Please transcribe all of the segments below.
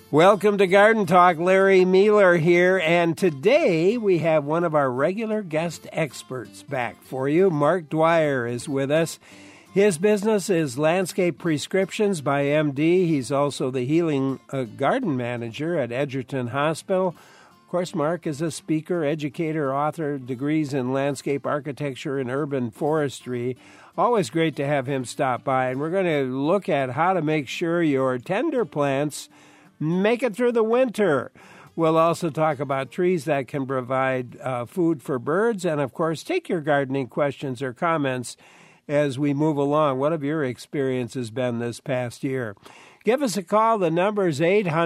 Welcome to Garden Talk. Larry Mueller here, and today we have one of our regular guest experts back for you. Mark Dwyer is with us. His business is Landscape Prescriptions by MD. He's also the Healing Garden Manager at Edgerton Hospital. Of course, Mark is a speaker, educator, author, degrees in landscape architecture and urban forestry. Always great to have him stop by, and we're going to look at how to make sure your tender plants make it through the winter. We'll also talk about trees that can provide food for birds. And, of course, take your gardening questions or comments as we move along. What have your experiences been this past year? Give us a call. The number is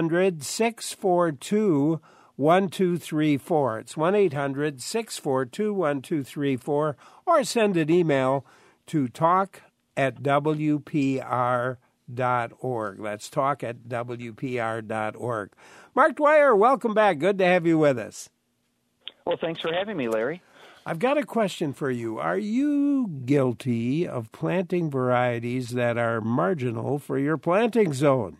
800-642-1234. It's 1-800-642-1234. Or send an email to talk@WPR.org. That's talk@WPR.org. Mark Dwyer, welcome back. Good to have you with us. Well, thanks for having me, Larry. I've got a question for you. Are you guilty of planting varieties that are marginal for your planting zone?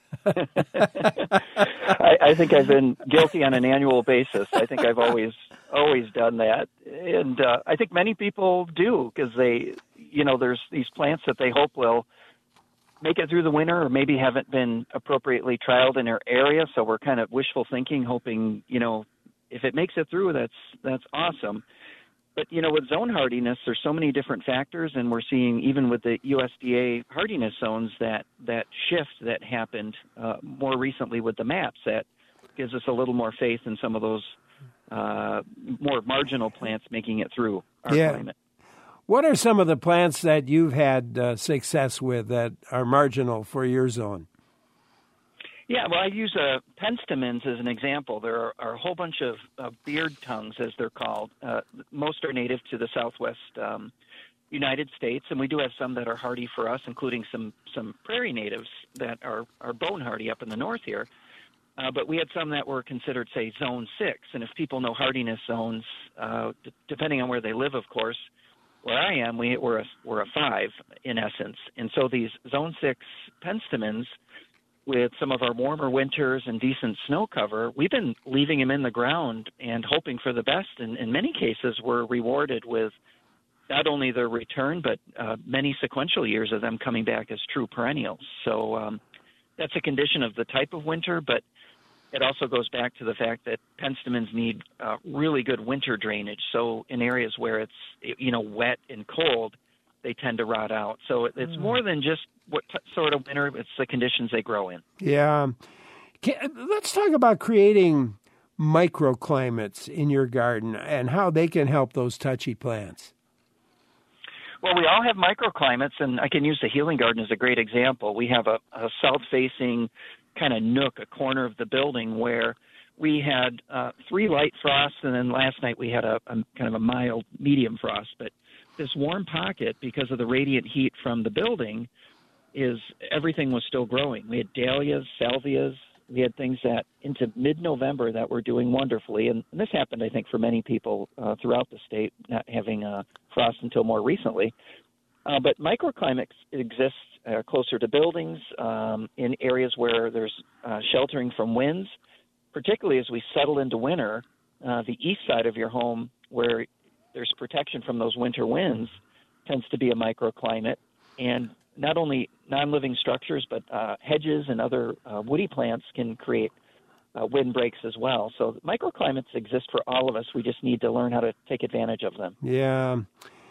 I think I've been guilty on an annual basis. I think I've always done that. And I think many people do because there's these plants that they hope will make it through the winter or maybe haven't been appropriately trialed in their area. So we're kind of wishful thinking, hoping, if it makes it through, that's awesome. But, with zone hardiness, there's so many different factors, and we're seeing even with the USDA hardiness zones that shift that happened more recently with the maps that gives us a little more faith in some of those more marginal plants making it through our climate. What are some of the plants that you've had success with that are marginal for your zone? Yeah, well, I use penstemons as an example. There are a whole bunch of beard tongues, as they're called. Most are native to the southwest United States, and we do have some that are hardy for us, including some prairie natives that are bone hardy up in the north here. But we had some that were considered, say, Zone 6. And if people know hardiness zones, depending on where they live, of course, where I am, we're a 5 in essence. And so these Zone 6 penstemons, with some of our warmer winters and decent snow cover, we've been leaving them in the ground and hoping for the best. And in many cases, we're rewarded with not only their return, but many sequential years of them coming back as true perennials. So that's a condition of the type of winter, but it also goes back to the fact that penstemons need really good winter drainage. So in areas where it's wet and cold, they tend to rot out. So it's more than just what sort of winter, it's the conditions they grow in. Yeah. Let's talk about creating microclimates in your garden and how they can help those touchy plants. Well, we all have microclimates, and I can use the Healing Garden as a great example. We have a south-facing kind of nook, a corner of the building where we had 3 light frosts, and then last night we had a kind of a mild medium frost. But this warm pocket, because of the radiant heat from the building, everything was still growing. We had dahlias, salvias. We had things that into mid-November that were doing wonderfully. And this happened, I think, for many people throughout the state, not having frost until more recently. But microclimates exist closer to buildings, in areas where there's sheltering from winds, particularly as we settle into winter. The east side of your home, where there's protection from those winter winds, tends to be a microclimate. And not only non-living structures, but hedges and other woody plants can create wind breaks as well. So microclimates exist for all of us. We just need to learn how to take advantage of them. Yeah.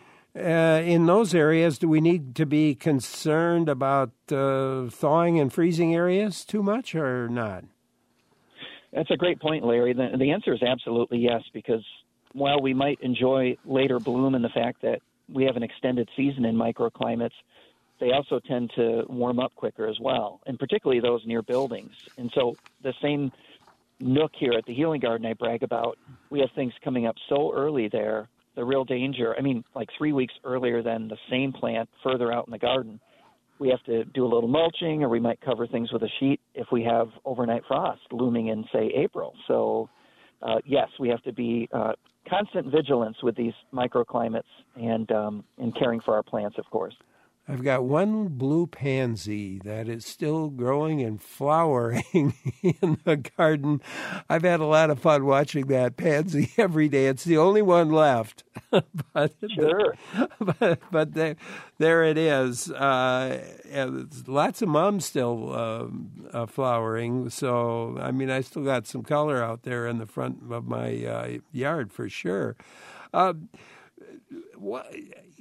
In those areas, do we need to be concerned about thawing and freezing areas too much or not? That's a great point, Larry. The answer is absolutely yes, because while we might enjoy later bloom and the fact that we have an extended season in microclimates, they also tend to warm up quicker as well, and particularly those near buildings. And so the same nook here at the Healing Garden I brag about, we have things coming up so early there. The real danger, like 3 weeks earlier than the same plant further out in the garden. We have to do a little mulching, or we might cover things with a sheet if we have overnight frost looming in, say, April. So, yes, we have to be constant vigilance with these microclimates and caring for our plants, of course. I've got one blue pansy that is still growing and flowering in the garden. I've had a lot of fun watching that pansy every day. It's the only one left. but, Sure. But there it is. Lots of mums still flowering. So, I mean, I still got some color out there in the front of my yard for sure. What,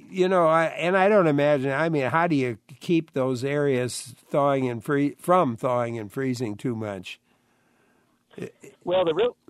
I don't imagine. I mean, how do you keep those areas from thawing and freezing too much? Well,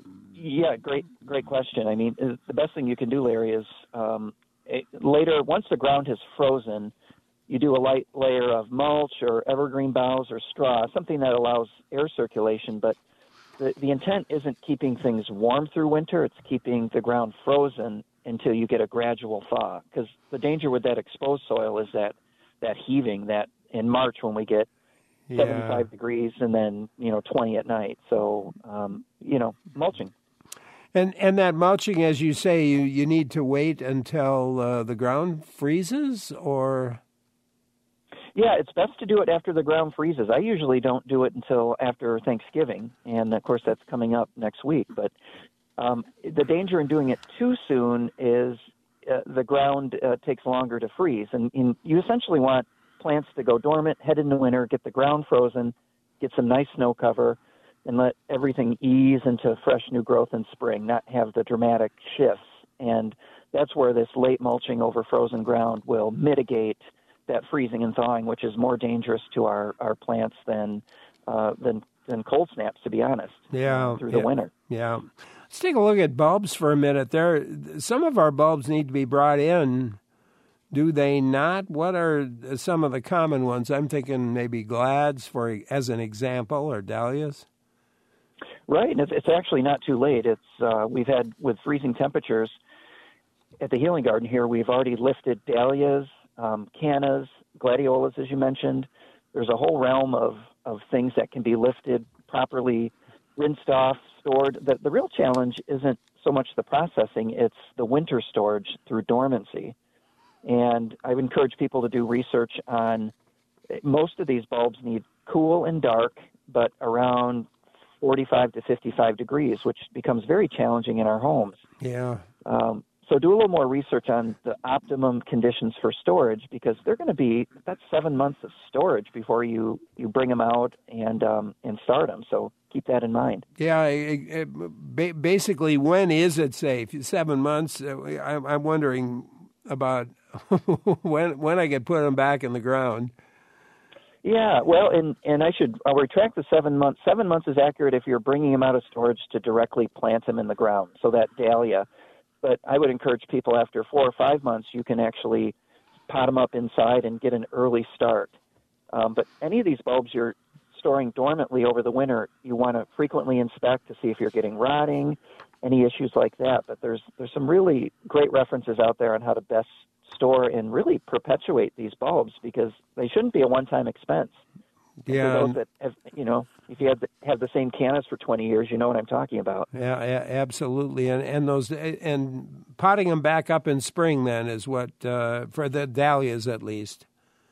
great question. I mean, the best thing you can do, Larry, is later, once the ground has frozen, you do a light layer of mulch or evergreen boughs or straw, something that allows air circulation. But the intent isn't keeping things warm through winter; it's keeping the ground frozen until you get a gradual thaw. Because the danger with that exposed soil is that heaving that in March when we get 75 degrees and then 20 at night. So mulching. And that mulching, as you say, you need to wait until the ground freezes, or? Yeah, it's best to do it after the ground freezes. I usually don't do it until after Thanksgiving, and of course that's coming up next week. But the danger in doing it too soon is the ground takes longer to freeze, and you essentially want plants to go dormant, head into winter, get the ground frozen, get some nice snow cover, and let everything ease into fresh new growth in spring, not have the dramatic shifts. And that's where this late mulching over frozen ground will mitigate that freezing and thawing, which is more dangerous to our plants than cold snaps, to be honest. Through the winter. Yeah. Let's take a look at bulbs for a minute. Some of our bulbs need to be brought in. Do they not? What are some of the common ones? I'm thinking maybe glads, as an example, or dahlias. Right, and it's actually not too late. We've had, with freezing temperatures at the Healing Garden here, we've already lifted dahlias, cannas, gladiolas, as you mentioned. There's a whole realm of things that can be lifted, properly rinsed off, stored. The real challenge isn't so much the processing, it's the winter storage through dormancy. And I would encourage people to do research on, most of these bulbs need cool and dark, but around 45 to 55 degrees, which becomes very challenging in our homes. Yeah. So do a little more research on the optimum conditions for storage, because they're going to be, that's 7 months of storage before you bring them out and start them. So keep that in mind. Yeah. Basically, when is it safe? 7 months. I'm wondering about when I could put them back in the ground. Yeah, well, and I'll retract the 7 months. 7 months is accurate if you're bringing them out of storage to directly plant them in the ground, so that dahlia. But I would encourage people after 4 or 5 months, you can actually pot them up inside and get an early start. But any of these bulbs you're storing dormantly over the winter, you want to frequently inspect to see if you're getting rotting, any issues like that. But there's some really great references out there on how to best store and really perpetuate these bulbs, because they shouldn't be a one-time expense. Yeah. For those that have, if you have the same cannas for 20 years, you know what I'm talking about. Yeah, absolutely. And potting them back up in spring then is what, for the dahlias at least.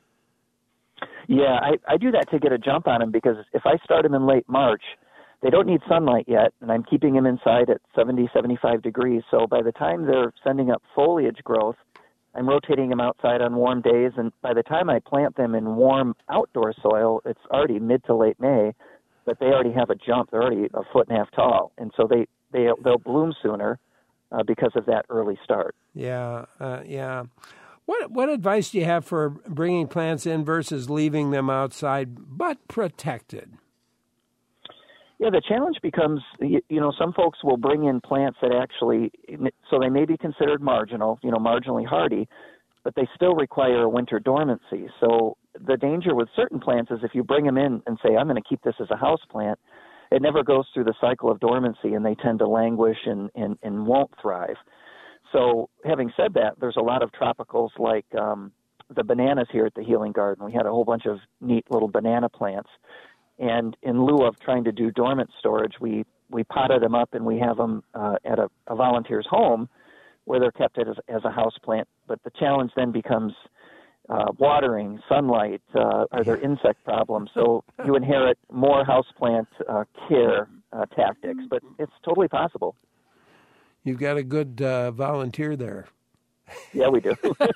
Yeah, I do that to get a jump on them, because if I start them in late March, they don't need sunlight yet, and I'm keeping them inside at 70, 75 degrees. So by the time they're sending up foliage growth, I'm rotating them outside on warm days, and by the time I plant them in warm outdoor soil, it's already mid to late May, but they already have a jump. They're already 1.5 foot tall, and so they'll bloom sooner because of that early start. Yeah. What advice do you have for bringing plants in versus leaving them outside but protected? Yeah, the challenge becomes, some folks will bring in plants that actually, so they may be considered marginal, marginally hardy, but they still require a winter dormancy. So the danger with certain plants is if you bring them in and say, I'm going to keep this as a house plant, it never goes through the cycle of dormancy, and they tend to languish and won't thrive. So having said that, there's a lot of tropicals like the bananas here at the Healing Garden. We had a whole bunch of neat little banana plants. And in lieu of trying to do dormant storage, we potted them up, and we have them at a volunteer's home where they're kept as a house plant. But the challenge then becomes watering, sunlight, are there insect problems? So you inherit more houseplant care tactics, but it's totally possible. You've got a good volunteer there. Yeah, we do.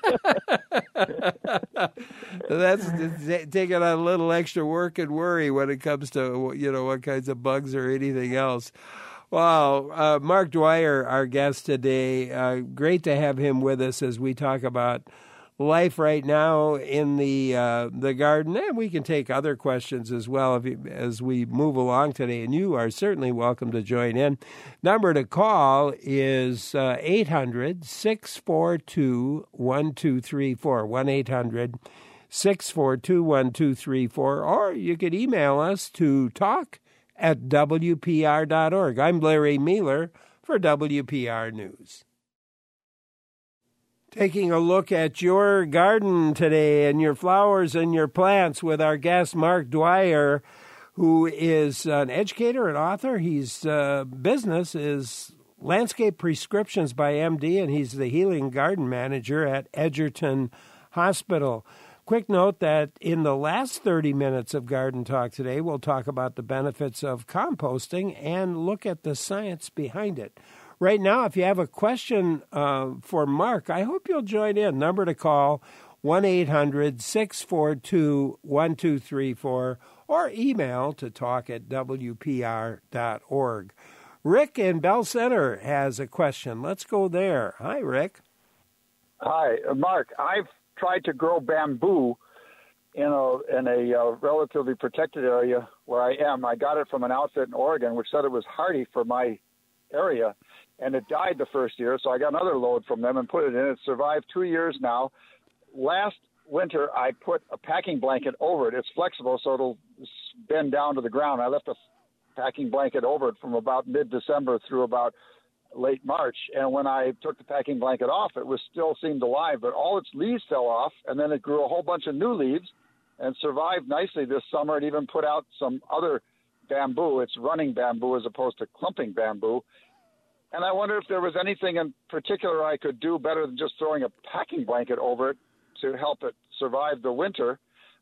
That's taking on a little extra work and worry when it comes to, what kinds of bugs or anything else. Wow. Mark Dwyer, our guest today. Great to have him with us as we talk about life right now in the garden, and we can take other questions as well as we move along today. And you are certainly welcome to join in. Number to call is 800-642-1234, 1-800-642-1234, or you could email us to talk@wpr.org. I'm Larry Mealer for WPR News. Taking a look at your garden today and your flowers and your plants with our guest, Mark Dwyer, who is an educator and author. His business is Landscape Prescriptions by MD, and he's the Healing Garden Manager at Edgerton Hospital. Quick note that in the last 30 minutes of Garden Talk today, we'll talk about the benefits of composting and look at the science behind it. Right now, if you have a question for Mark, I hope you'll join in. Number to call, 1-800-642-1234, or email to talk@wpr.org. Rick in Bell Center has a question. Let's go there. Hi, Rick. Hi, Mark. I've tried to grow bamboo in a relatively protected area where I am. I got it from an outfit in Oregon, which said it was hardy for my area, and it died the first year, so I got another load from them and put it in. It survived 2 years now. Last winter, I put a packing blanket over it. It's flexible, so it'll bend down to the ground. I left a packing blanket over it from about mid-December through about late March, and when I took the packing blanket off, it was still seemed alive, but all its leaves fell off, and then it grew a whole bunch of new leaves and survived nicely this summer. It even put out some other bamboo. It's running bamboo as opposed to clumping bamboo. And I wonder if there was anything in particular I could do better than just throwing a packing blanket over it to help it survive the winter.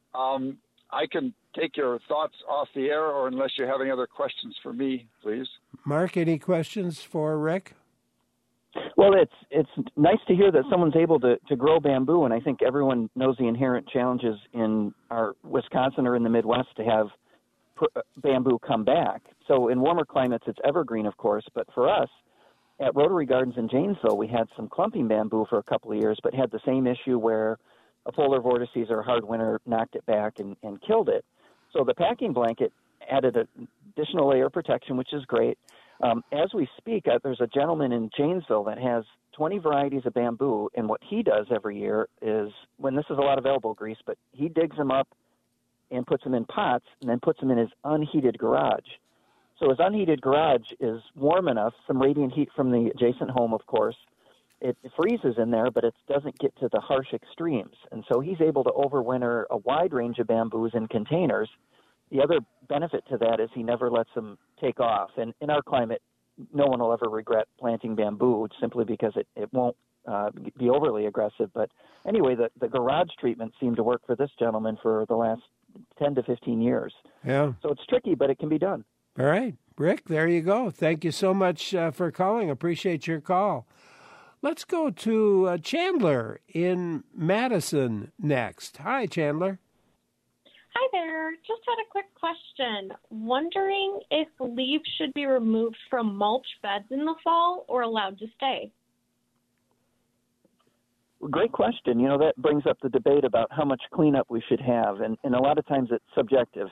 I can take your thoughts off the air, or unless you have any other questions for me, please. Mark, any questions for Rick? Well, it's nice to hear that someone's able to grow bamboo, and I think everyone knows the inherent challenges in our Wisconsin or in the Midwest to have bamboo come back. So in warmer climates, it's evergreen, of course, but for us, at Rotary Gardens in Janesville, we had some clumping bamboo for a couple of years, but had the same issue where a polar vortices or a hard winter knocked it back and killed it. So the packing blanket added an additional layer of protection, which is great. As we speak, there's a gentleman in Janesville that has 20 varieties of bamboo, and what he does every year is, when this is a lot of elbow grease, but he digs them up and puts them in pots and then puts them in his unheated garage. So his unheated garage is warm enough, some radiant heat from the adjacent home, of course. It freezes in there, but it doesn't get to the harsh extremes. And so he's able to overwinter a wide range of bamboos in containers. The other benefit to that is he never lets them take off. And in our climate, no one will ever regret planting bamboo simply because it won't be overly aggressive. But anyway, the garage treatment seemed to work for this gentleman for the last 10 to 15 years. Yeah. So it's tricky, but it can be done. All right. Rick, there you go. Thank you so much for calling. Appreciate your call. Let's go to Chandler in Madison next. Hi, Chandler. Hi there. Just had a quick question. Wondering if leaves should be removed from mulch beds in the fall or allowed to stay? Great question. You know, that brings up the debate about how much cleanup we should have. And a lot of times it's subjective.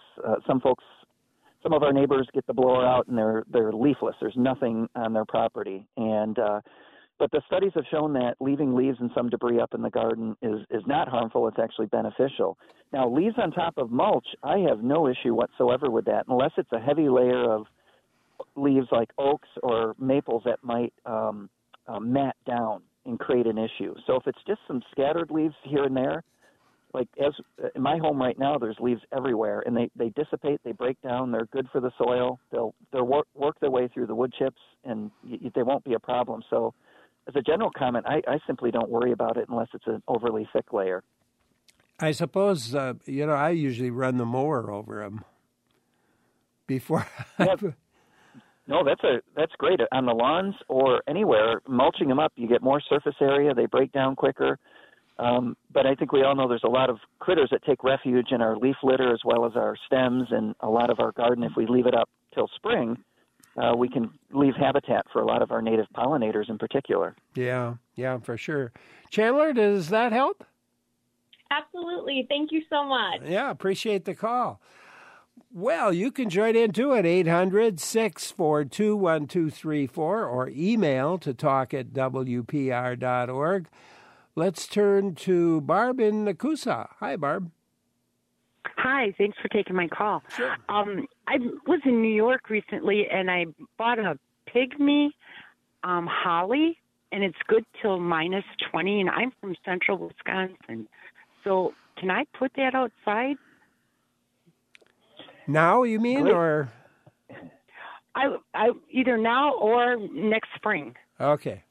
Some of our neighbors get the blower out and they're leafless. There's nothing on their property. But the studies have shown that leaving leaves and some debris up in the garden is not harmful. It's actually beneficial. Now, leaves on top of mulch, I have no issue whatsoever with that, unless it's a heavy layer of leaves like oaks or maples that might mat down and create an issue. So if it's just some scattered leaves here and there, like as in my home right now, there's leaves everywhere, and they dissipate, they break down, they're good for the soil. They'll work their way through the wood chips, and they won't be a problem. So as a general comment, I simply don't worry about it unless it's an overly thick layer. I suppose, I usually run the mower over them before. No, that's great. On the lawns or anywhere, mulching them up, you get more surface area. They break down quicker. But I think we all know there's a lot of critters that take refuge in our leaf litter as well as our stems and a lot of our garden. If we leave it up till spring, we can leave habitat for a lot of our native pollinators in particular. Yeah, for sure. Chandler, does that help? Absolutely. Thank you so much. Yeah, appreciate the call. Well, you can join in too at 800-642-1234 or email to talk@wpr.org. Let's turn to Barb in Nakusa. Hi, Barb. Hi, thanks for taking my call. Sure. I was in New York recently, and I bought a pygmy holly, and it's good till -20, and I'm from central Wisconsin. So can I put that outside? Now, you mean, Great. or? I either now or next spring. Okay.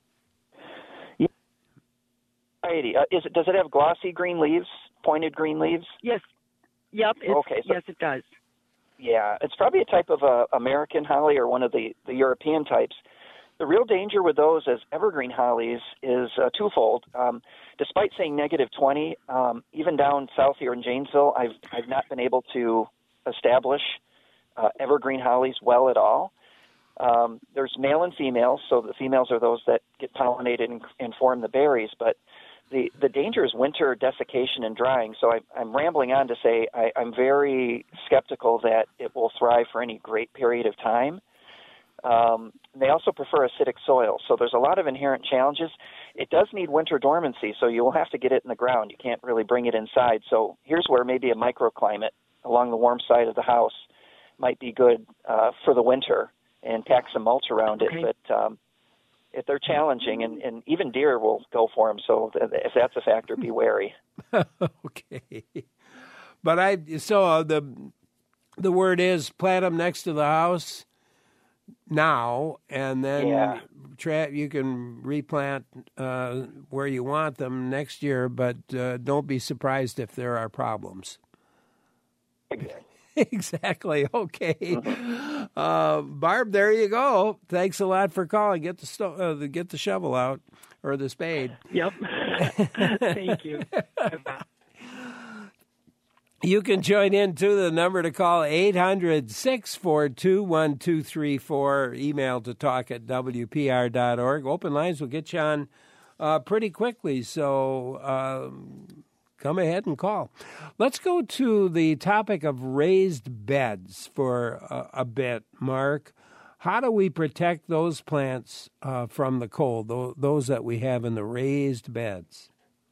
Does it have glossy green leaves, pointed green leaves? Yes. Yep. Yes, it does. Yeah, it's probably a type of American holly or one of the European types. The real danger with those as evergreen hollies is twofold. Despite saying -20, even down south here in Janesville, I've not been able to establish evergreen hollies well at all. There's male and females, so the females are those that get pollinated and form the berries, but the danger is winter desiccation and drying. So I'm rambling on to say I'm very skeptical that it will thrive for any great period of time. They also prefer acidic soil, so there's a lot of inherent challenges. It does need winter dormancy, so you will have to get it in the ground. You can't really bring it inside. So here's where maybe a microclimate along the warm side of the house might be good for the winter and pack some mulch around it. But if they're challenging, and even deer will go for them, so if that's a factor, be wary. Okay. But the word is plant them next to the house now, and then you can replant where you want them next year, but don't be surprised if there are problems. Exactly. Okay. Barb, there you go. Thanks a lot for calling. Get the shovel out or the spade. Yep. Thank you. You can join in, too. The number to call, 800-642-1234. Email to talk@wpr.org. Open lines will get you on pretty quickly, so come ahead and call. Let's go to the topic of raised beds for a bit, Mark. How do we protect those plants from the cold, those that we have in the raised beds?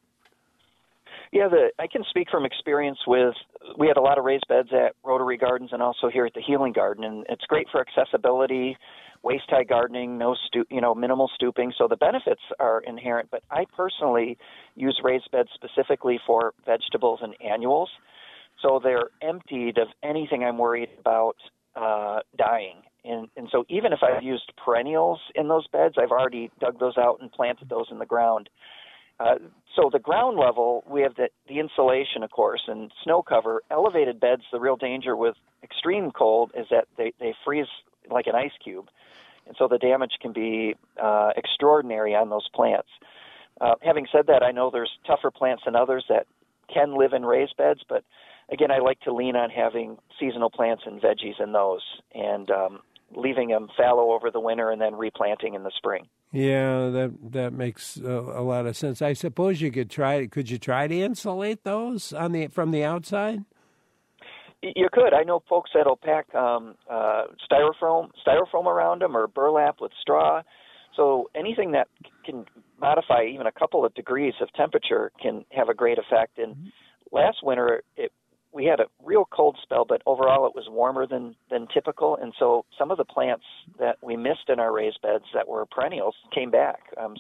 Yeah, I can speak from experience we had a lot of raised beds at Rotary Gardens and also here at the Healing Garden, and it's great for accessibility, waist-high gardening, minimal stooping, so the benefits are inherent, but I personally use raised beds specifically for vegetables and annuals, so they're emptied of anything I'm worried about dying. And so even if I've used perennials in those beds, I've already dug those out and planted those in the ground. So the ground level, we have the insulation, of course, and snow cover. Elevated beds, the real danger with extreme cold is that they freeze like an ice cube. And so the damage can be extraordinary on those plants. Having said that, I know there's tougher plants than others that can live in raised beds, but again, I like to lean on having seasonal plants and veggies in those and leaving them fallow over the winter and then replanting in the spring. Yeah, that makes a lot of sense. I suppose you could try. Could you try to insulate those from the outside? You could. I know folks that'll pack styrofoam around them or burlap with straw. So anything that can modify even a couple of degrees of temperature can have a great effect. And last winter, we had a real cold spell, but overall it was warmer than typical. And so some of the plants that we missed in our raised beds that were perennials came back.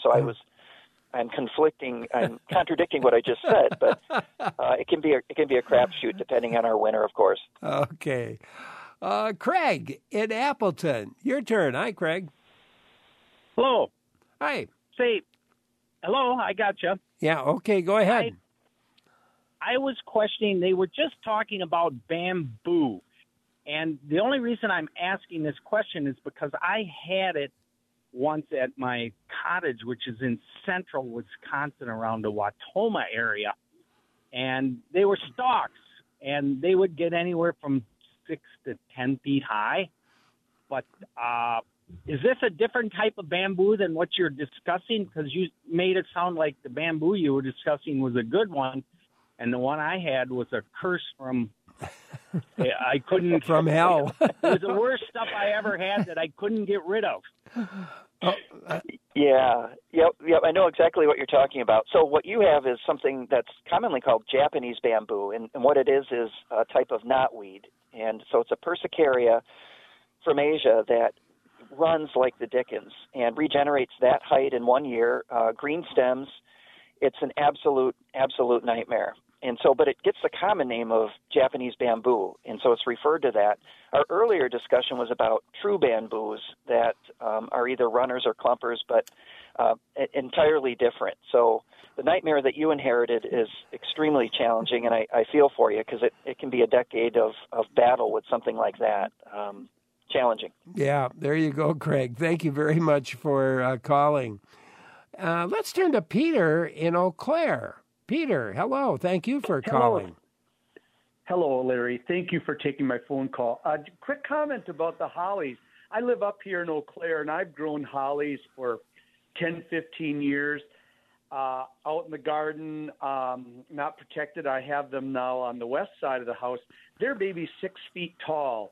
I'm contradicting what I just said, but it can be a crapshoot depending on our winter, of course. Okay. Craig in Appleton, your turn. Hi, Craig. Hello. Hi. Say, hello, I got you. Yeah, okay, go ahead. I was questioning, they were just talking about bamboo. And the only reason I'm asking this question is because I had it once at my cottage, which is in central Wisconsin around the Wautoma area. And they were stalks, and they would get anywhere from 6 to 10 feet high. But is this a different type of bamboo than what you're discussing? Because you made it sound like the bamboo you were discussing was a good one, and the one I had was a curse from I couldn't from hell. It was the worst stuff I ever had that I couldn't get rid of. Yeah. Yep. I know exactly what you're talking about. So what you have is something that's commonly called Japanese bamboo, and what it is a type of knotweed. And so it's a Persicaria from Asia that runs like the dickens and regenerates that height in 1 year. Green stems. It's an absolute nightmare. And so, but it gets the common name of Japanese bamboo, and so it's referred to that. Our earlier discussion was about true bamboos that are either runners or clumpers, but entirely different. So the nightmare that you inherited is extremely challenging, and I feel for you because it can be a decade of battle with something like that. Challenging. Yeah, there you go, Craig. Thank you very much for calling. Let's turn to Peter in Eau Claire. Peter, hello. Thank you for calling. Hello, Larry. Thank you for taking my phone call. Quick comment about the hollies. I live up here in Eau Claire, and I've grown hollies for 10, 15 years out in the garden, not protected. I have them now on the west side of the house. They're maybe 6 feet tall.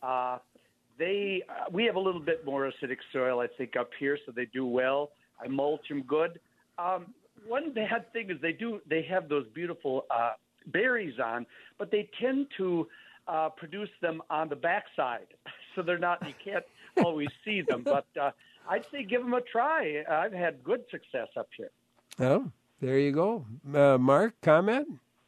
We have a little bit more acidic soil, I think, up here, so they do well. I mulch them good. One bad thing is they have those beautiful berries on, but they tend to produce them on the backside, so you can't always see them. But I'd say give them a try. I've had good success up here. Oh, there you go. Mark, comment?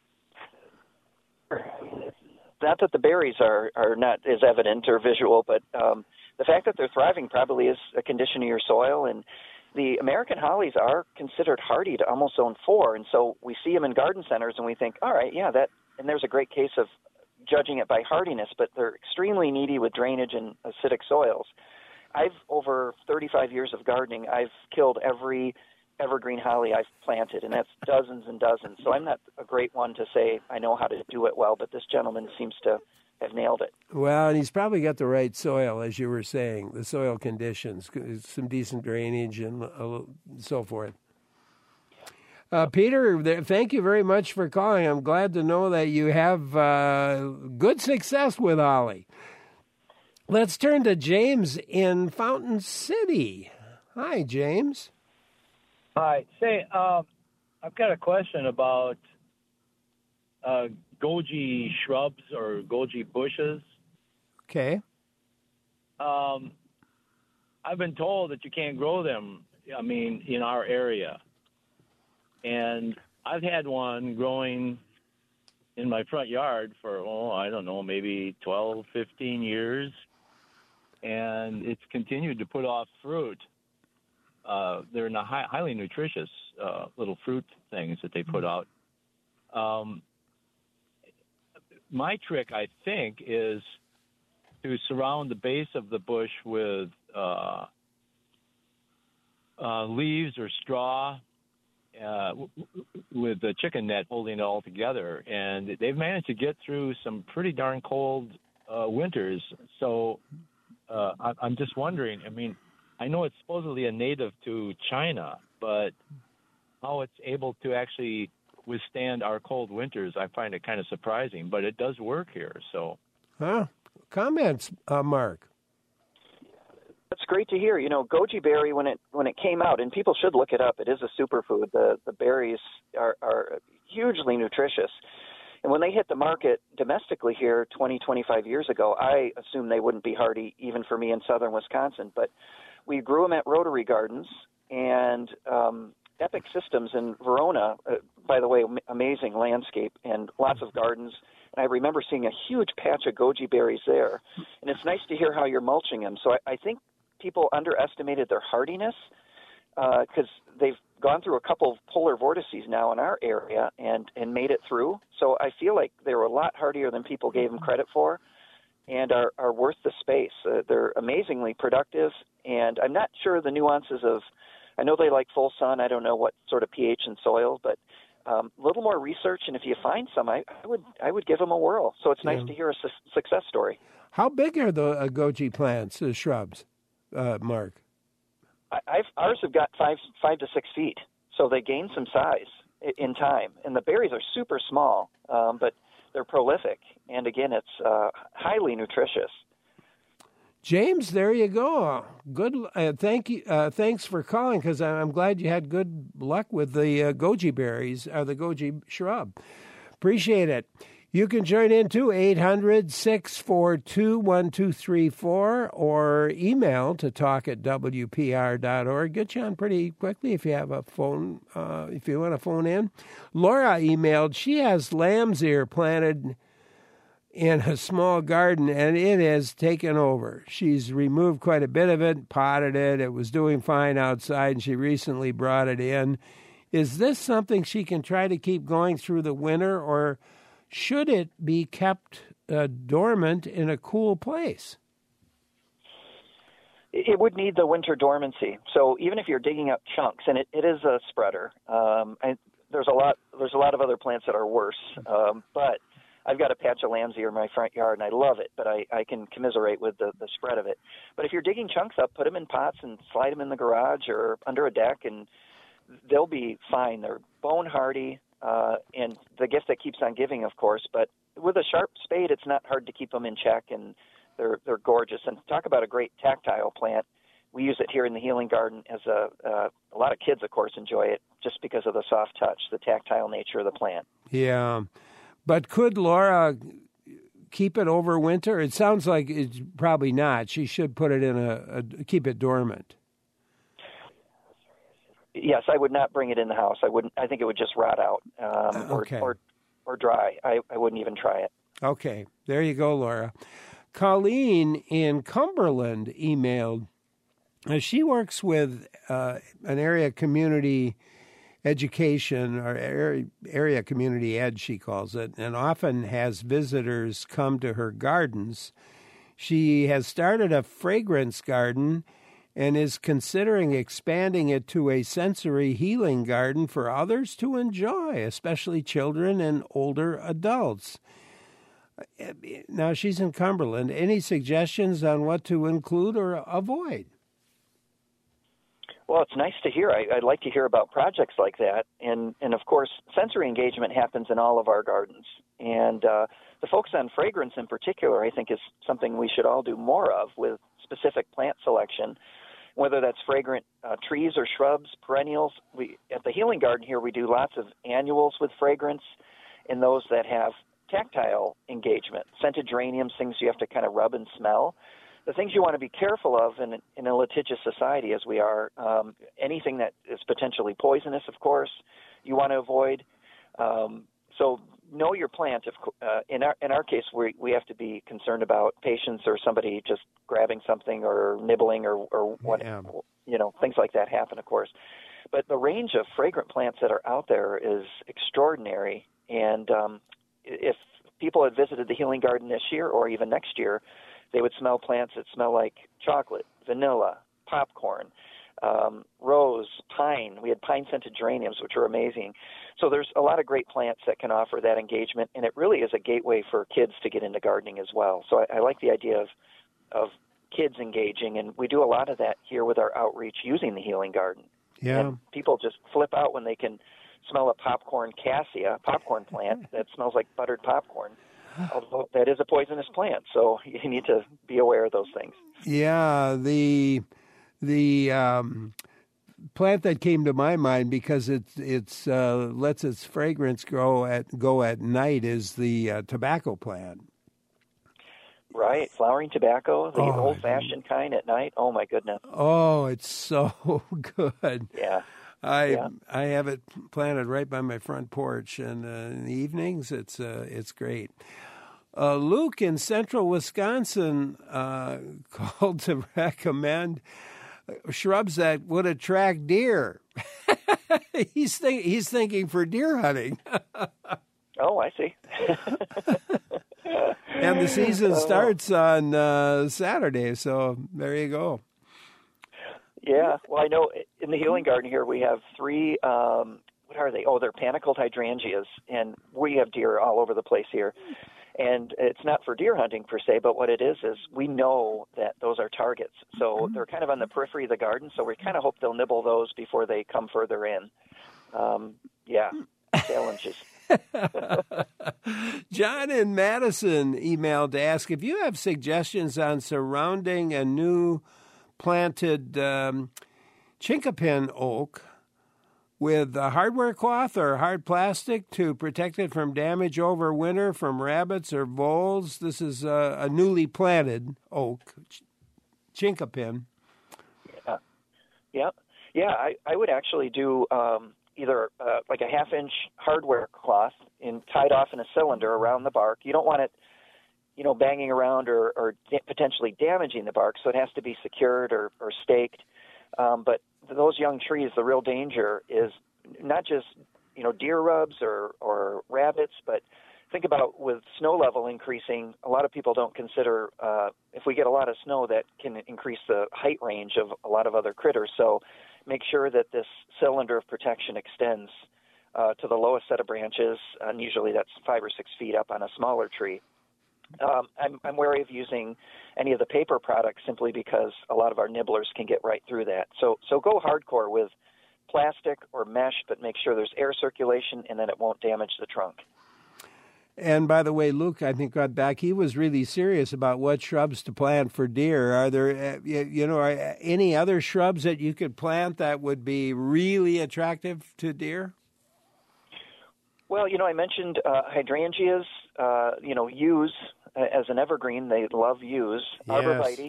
Not that the berries are not as evident or visual, but the fact that they're thriving probably is a condition of your soil. And the American hollies are considered hardy to almost zone 4, and so we see them in garden centers, and we think, all right, yeah, and there's a great case of judging it by hardiness, but they're extremely needy with drainage and acidic soils. Over 35 years of gardening, I've killed every evergreen holly I've planted, and that's dozens and dozens. So I'm not a great one to say I know how to do it well, but this gentleman seems to have nailed it. Well, and he's probably got the right soil, as you were saying, the soil conditions, some decent drainage and so forth. Peter, thank you very much for calling. I'm glad to know that you have good success with holly. Let's turn to James in Fountain City. Hi, James. Hi. Say, I've got a question about goji shrubs or goji bushes. Okay. I've been told that you can't grow them, in our area. And I've had one growing in my front yard for, maybe 12, 15 years. And it's continued to put off fruit. They're highly nutritious little fruit things that they put out. My trick, I think, is to surround the base of the bush with leaves or straw with the chicken net holding it all together. And they've managed to get through some pretty darn cold winters. So I'm just wondering, I know it's supposedly a native to China, but how it's able to actually withstand our cold winters, I find it kind of surprising, but it does work here. So, comments, Mark? That's great to hear. Goji berry, when it came out, and people should look it up, it is a superfood. The berries are hugely nutritious. And when they hit the market domestically here 20, 25 years ago, I assumed they wouldn't be hardy even for me in southern Wisconsin. But we grew them at Rotary Gardens, and Epic Systems in Verona, by the way, amazing landscape and lots of gardens. And I remember seeing a huge patch of goji berries there. And it's nice to hear how you're mulching them. So I think people underestimated their hardiness because gone through a couple of polar vortices now in our area and made it through. So I feel like they were a lot hardier than people gave them credit for, and are worth the space. They're amazingly productive, and I'm not sure the nuances of. I know they like full sun. I don't know what sort of pH and soil, but a little more research, and if you find some, I would give them a whirl. So it's nice to hear a success story. How big are the goji plants, the shrubs, Mark? Ours have got 5 to 6 feet, so they gain some size in time. And the berries are super small, but they're prolific. And again, it's highly nutritious. James, there you go. Good. Thank you. Thanks for calling, because I'm glad you had good luck with the goji berries, or the goji shrub. Appreciate it. You can join in too, 800-642-1234, or email to talk@wpr.org. Get you on pretty quickly if you have a phone, if you want to phone in. Laura emailed, she has lamb's ear planted in a small garden, and it has taken over. She's removed quite a bit of it, potted it. It was doing fine outside, and she recently brought it in. Is this something she can try to keep going through the winter, or should it be kept dormant in a cool place? It would need the winter dormancy. So even if you're digging up chunks, and it is a spreader, there's a lot of other plants that are worse, but I've got a patch of lamb's ear in my front yard, and I love it, but I can commiserate with the spread of it. But if you're digging chunks up, put them in pots and slide them in the garage or under a deck, and they'll be fine. They're bone hardy, and the gift that keeps on giving, of course. But with a sharp spade, it's not hard to keep them in check, and they're gorgeous. And talk about a great tactile plant. We use it here in the Healing Garden as a lot of kids, of course, enjoy it just because of the soft touch, the tactile nature of the plant. Yeah. But could Laura keep it over winter? It sounds like it's probably not. She should put it in keep it dormant. Yes, I would not bring it in the house. I wouldn't. I think it would just rot out or dry. I wouldn't even try it. Okay, there you go, Laura. Colleen in Cumberland emailed. She works with an area community education, or area community ed, she calls it, and often has visitors come to her gardens. She has started a fragrance garden and is considering expanding it to a sensory healing garden for others to enjoy, especially children and older adults. Now, she's in Cumberland. Any suggestions on what to include or avoid? Well, it's nice to hear. I'd like to hear about projects like that. And of course, sensory engagement happens in all of our gardens. And the focus on fragrance in particular, I think, is something we should all do more of with specific plant selection, whether that's fragrant trees or shrubs, perennials. At the Healing Garden here, we do lots of annuals with fragrance, and those that have tactile engagement, scented geraniums, things you have to kind of rub and smell. The things you want to be careful of in a litigious society as we are, anything that is potentially poisonous, of course, you want to avoid. So know your plant. In our case, we have to be concerned about patients or somebody just grabbing something or nibbling or what, things like that happen, of course. But the range of fragrant plants that are out there is extraordinary. And if people had visited the Healing Garden this year or even next year, they would smell plants that smell like chocolate, vanilla, popcorn, rose, pine. We had pine-scented geraniums, which are amazing. So there's a lot of great plants that can offer that engagement, and it really is a gateway for kids to get into gardening as well. So I like the idea of kids engaging, and we do a lot of that here with our outreach using the Healing Garden. Yeah. And people just flip out when they can smell a popcorn cassia, popcorn plant that smells like buttered popcorn. Although that is a poisonous plant, so you need to be aware of those things. Yeah, the plant that came to my mind, because it's lets its fragrance go at night, is the tobacco plant. Right, flowering tobacco, the old-fashioned kind at night. Oh my goodness! Oh, it's so good. Yeah. I have it planted right by my front porch, and in the evenings it's great. Luke in central Wisconsin called to recommend shrubs that would attract deer. He's thinking for deer hunting. Oh, I see. And the season starts on Saturday, so there you go. Yeah, well, I know in the healing garden here we have 3, what are they? Oh, they're panicled hydrangeas, and we have deer all over the place here. And it's not for deer hunting per se, but what it is we know that those are targets. So they're kind of on the periphery of the garden, so we kind of hope they'll nibble those before they come further in. Challenges. John in Madison emailed to ask if you have suggestions on surrounding a new planted chinkapin oak with hardware cloth or hard plastic to protect it from damage over winter from rabbits or voles. This is a newly planted oak, chinkapin. Yeah. I would actually do either like a half-inch hardware cloth tied off in a cylinder around the bark. You don't want it, banging around or potentially damaging the bark, so it has to be secured or staked. But those young trees, the real danger is not just, deer rubs or rabbits, but think about with snow level increasing, a lot of people don't consider if we get a lot of snow that can increase the height range of a lot of other critters. So make sure that this cylinder of protection extends to the lowest set of branches, and usually that's 5 or 6 feet up on a smaller tree. I'm wary of using any of the paper products simply because a lot of our nibblers can get right through that. So go hardcore with plastic or mesh, but make sure there's air circulation and that it won't damage the trunk. And by the way, Luke, I think got back. He was really serious about what shrubs to plant for deer. Are there, are any other shrubs that you could plant that would be really attractive to deer? Well, I mentioned hydrangeas. Yews as an evergreen. They love yews. Yes. Arborvitae.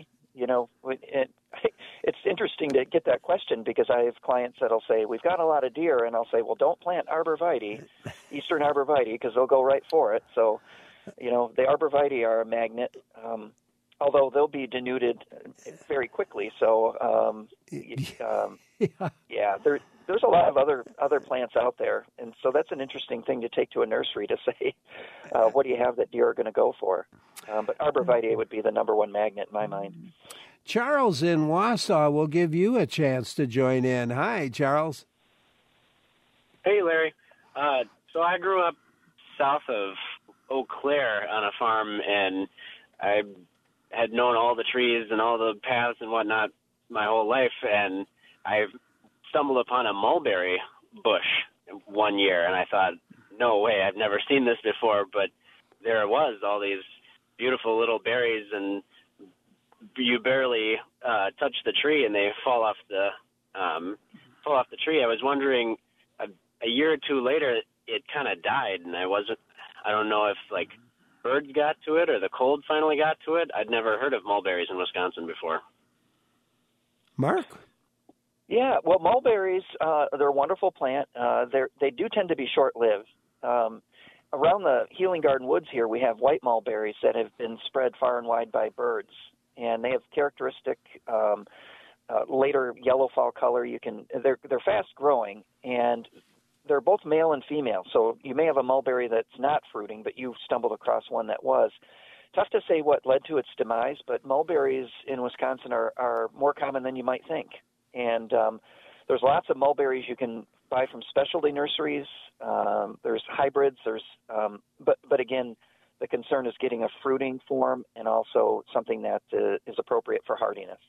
It's interesting to get that question because I have clients that'll say, we've got a lot of deer, and I'll say, well, don't plant arborvitae, eastern arborvitae, because they'll go right for it. So, the arborvitae are a magnet, although they'll be denuded very quickly. So, there's a lot of other plants out there, and so that's an interesting thing to take to a nursery to say, what do you have that deer are going to go for? But arborvitae would be the number one magnet in my mind. Charles in Wausau will give you a chance to join in. Hi, Charles. Hey, Larry. So I grew up south of Eau Claire on a farm, and I had known all the trees and all the paths and whatnot my whole life, and I stumbled upon a mulberry bush one year, and I thought, no way, I've never seen this before, but there it was, all these beautiful little berries, and you barely touch the tree and they fall off the tree. I was wondering, a year or two later, it kind of died, and I don't know if like birds got to it or the cold finally got to it. I'd never heard of mulberries in Wisconsin before. Mark? Yeah, well, mulberries, they're a wonderful plant. They do tend to be short-lived. Around the Healing Garden Woods here, we have white mulberries that have been spread far and wide by birds, and they have characteristic later yellow fall color. They're fast-growing, and they're both male and female. So you may have a mulberry that's not fruiting, but you stumbled across one that was. Tough to say what led to its demise, but mulberries in Wisconsin are more common than you might think. And there's lots of mulberries you can buy from specialty nurseries. There's hybrids. But again, the concern is getting a fruiting form and also something that is appropriate for hardiness.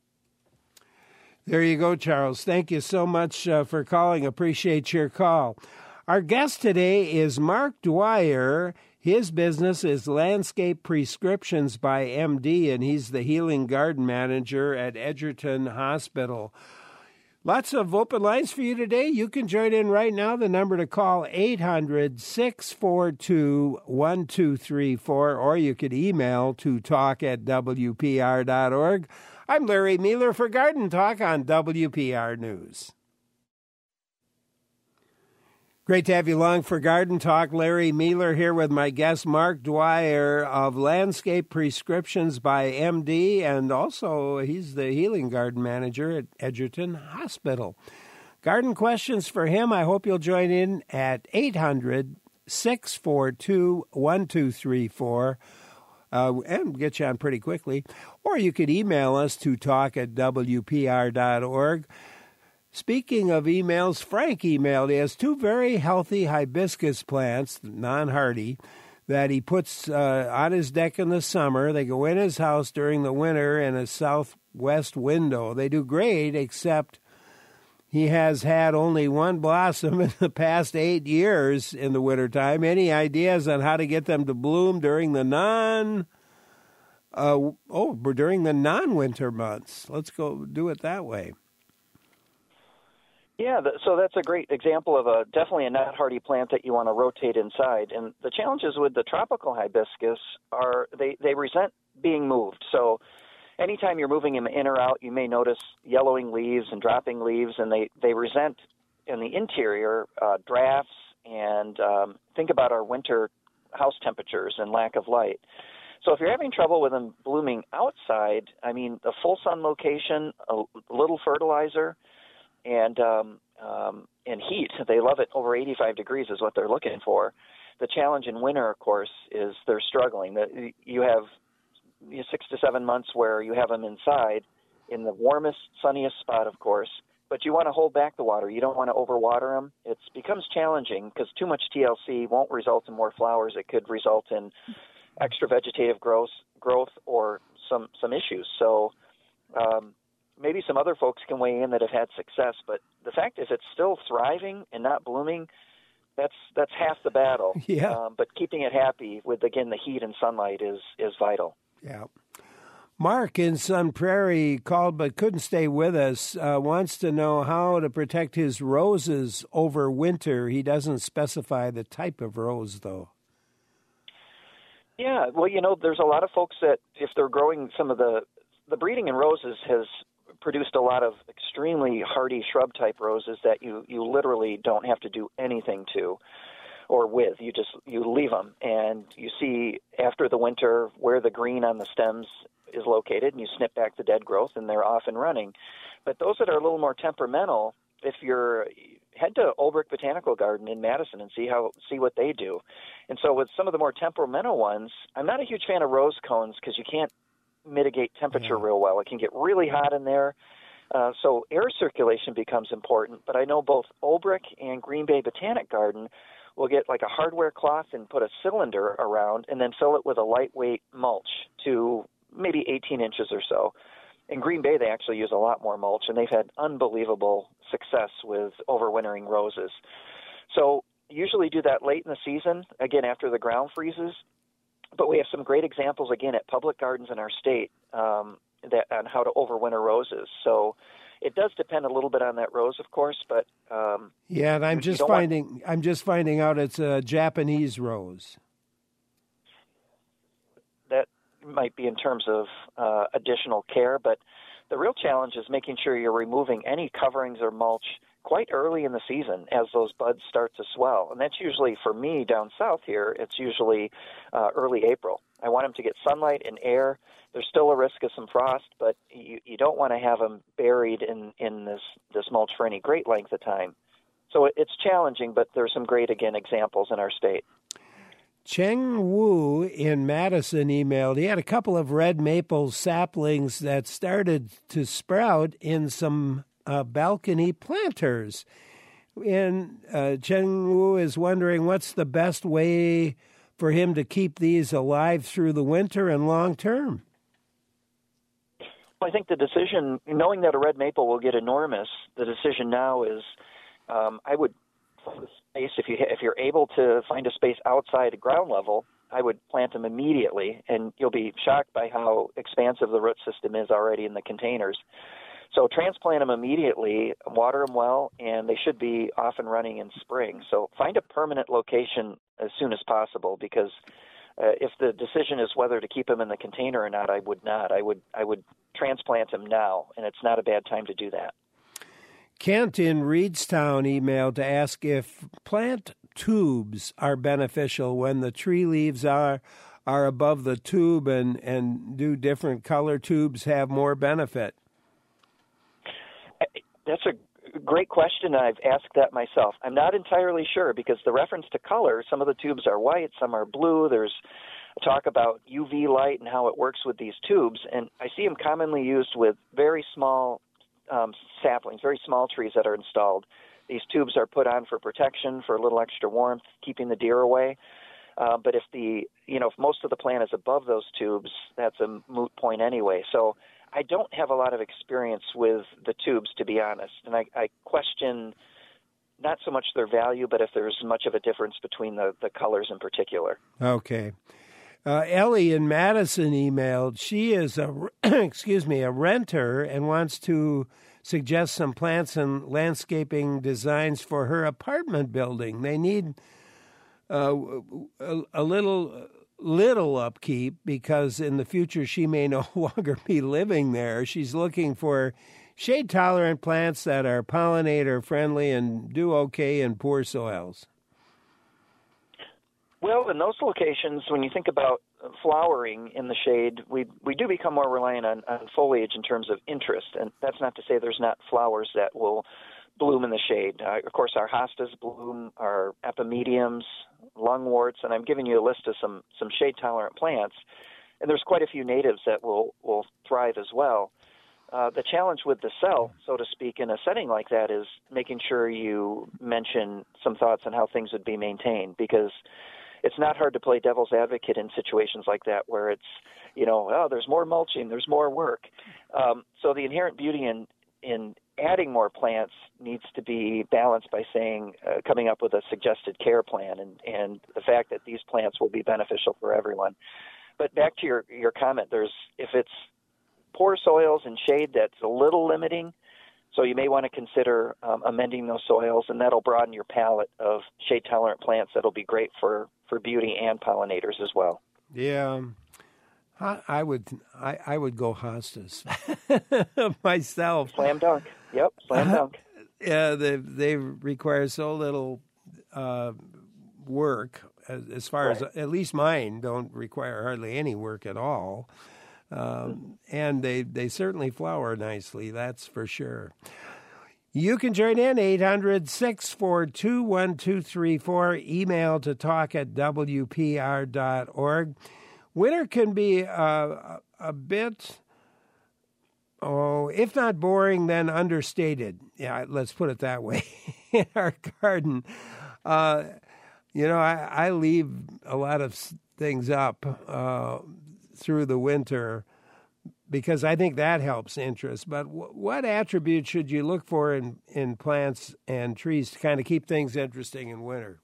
There you go, Charles. Thank you so much for calling. Appreciate your call. Our guest today is Mark Dwyer. His business is Landscape Prescriptions by MD, and he's the Healing Garden Manager at Edgerton Hospital. Lots of open lines for you today. You can join in right now. The number to call, 800-642-1234, or you could email to talk@wpr.org. I'm Larry Mueller for Garden Talk on WPR News. Great to have you along for Garden Talk. Larry Mueller here with my guest, Mark Dwyer of Landscape Prescriptions by MD, and also he's the Healing Garden Manager at Edgerton Hospital. Garden questions for him. I hope you'll join in at 800-642-1234 and get you on pretty quickly. Or you could email us to talk@wpr.org. Speaking of emails, Frank emailed. He has 2 very healthy hibiscus plants, non-hardy, that he puts on his deck in the summer. They go in his house during the winter in a southwest window. They do great, except he has had only 1 blossom in the past 8 years in the wintertime. Any ideas on how to get them to bloom during the non-winter months? Let's go do it that way. Yeah, so that's a great example of definitely a not-hardy plant that you want to rotate inside. And the challenges with the tropical hibiscus are they resent being moved. So anytime you're moving them in or out, you may notice yellowing leaves and dropping leaves, and they resent in the interior drafts. And think about our winter house temperatures and lack of light. So if you're having trouble with them blooming outside, I mean, a full sun location, a little fertilizer, and heat. They love it over 85 degrees is what they're looking for. The challenge in winter, of course, is they're struggling. You have 6 to 7 months where you have them inside in the warmest, sunniest spot, of course, but you want to hold back the water. You don't want to overwater them. It becomes challenging because too much TLC won't result in more flowers. It could result in extra vegetative growth or some issues. So maybe some other folks can weigh in that have had success, but the fact is it's still thriving and not blooming. That's half the battle. Yeah. But keeping it happy with, again, the heat and sunlight is vital. Yeah. Mark in Sun Prairie called but couldn't stay with us, wants to know how to protect his roses over winter. He doesn't specify the type of rose, though. Yeah, well, there's a lot of folks that if they're growing some of the breeding in roses has produced a lot of extremely hardy shrub-type roses that you literally don't have to do anything to or with. You leave them, and you see after the winter where the green on the stems is located, and you snip back the dead growth, and they're off and running. But those that are a little more temperamental, head to Olbrich Botanical Garden in Madison and see what they do. And so with some of the more temperamental ones, I'm not a huge fan of rose cones because you can't mitigate temperature real well. It can get really hot in there. So air circulation becomes important. But I know both Olbrich and Green Bay Botanic Garden will get like a hardware cloth and put a cylinder around and then fill it with a lightweight mulch to maybe 18 inches or so. In Green Bay, they actually use a lot more mulch, and they've had unbelievable success with overwintering roses. So usually do that late in the season, again, after the ground freezes. But we have some great examples, again, at public gardens in our state on how to overwinter roses. So it does depend a little bit on that rose, of course, but yeah, and I'm just finding out it's a Japanese rose. That might be in terms of additional care, but the real challenge is making sure you're removing any coverings or mulch quite early in the season as those buds start to swell. And that's usually, for me down south here, it's usually early April. I want them to get sunlight and air. There's still a risk of some frost, but you don't want to have them buried in this mulch for any great length of time. So it's challenging, but there's some great, again, examples in our state. Cheng Wu in Madison emailed. He had a couple of red maple saplings that started to sprout in some balcony planters. And Cheng Wu is wondering what's the best way for him to keep these alive through the winter and long term. Well, I think the decision, knowing that a red maple will get enormous, the decision now is I would space, if you're able to find a space outside ground level, I would plant them immediately, and you'll be shocked by how expansive the root system is already in the containers. So transplant them immediately, water them well, and they should be off and running in spring. So find a permanent location as soon as possible, because if the decision is whether to keep them in the container or not, I would not. I would transplant them now, and it's not a bad time to do that. Kent in Reedstown emailed to ask if plant tubes are beneficial when the tree leaves are above the tube, and do different color tubes have more benefit? That's a great question. I've asked that myself. I'm not entirely sure because the reference to color, some of the tubes are white, some are blue. There's talk about UV light and how it works with these tubes, and I see them commonly used with very small saplings, very small trees that are installed. These tubes are put on for protection, for a little extra warmth, keeping the deer away. But if most of the plant is above those tubes, that's a moot point anyway. So I don't have a lot of experience with the tubes, to be honest, and I question not so much their value, but if there's much of a difference between the colors in particular. Okay. Ellie in Madison emailed. She is a renter and wants to suggest some plants and landscaping designs for her apartment building. They need a little upkeep because in the future she may no longer be living there. She's looking for shade-tolerant plants that are pollinator-friendly and do okay in poor soils. Well, in those locations, when you think about flowering in the shade, we do become more reliant on foliage in terms of interest. And that's not to say there's not flowers that will bloom in the shade. Of course, our hostas bloom, our epimediums, lungworts, and I'm giving you a list of some shade-tolerant plants. And there's quite a few natives that will thrive as well. The challenge with the cell, so to speak, in a setting like that is making sure you mention some thoughts on how things would be maintained, because it's not hard to play devil's advocate in situations like that where it's, there's more mulching, there's more work. So the inherent beauty in adding more plants needs to be balanced by coming up with a suggested care plan and the fact that these plants will be beneficial for everyone. But back to your comment, if it's poor soils and shade, that's a little limiting. So you may want to consider amending those soils, and that'll broaden your palette of shade-tolerant plants that'll be great for beauty and pollinators as well. Yeah, I would go hostas myself. Slam dunk. Yep, slam dunk. Yeah, they require so little work. As far as at least mine don't require hardly any work at all. And they certainly flower nicely, that's for sure. You can join in, 800-642-1234, email to talk@wpr.org. Winter can be a bit, if not boring, then understated. Yeah, let's put it that way. In our garden, I leave a lot of things up through the winter because I think that helps interest. But what attributes should you look for in plants and trees to kind of keep things interesting in winter?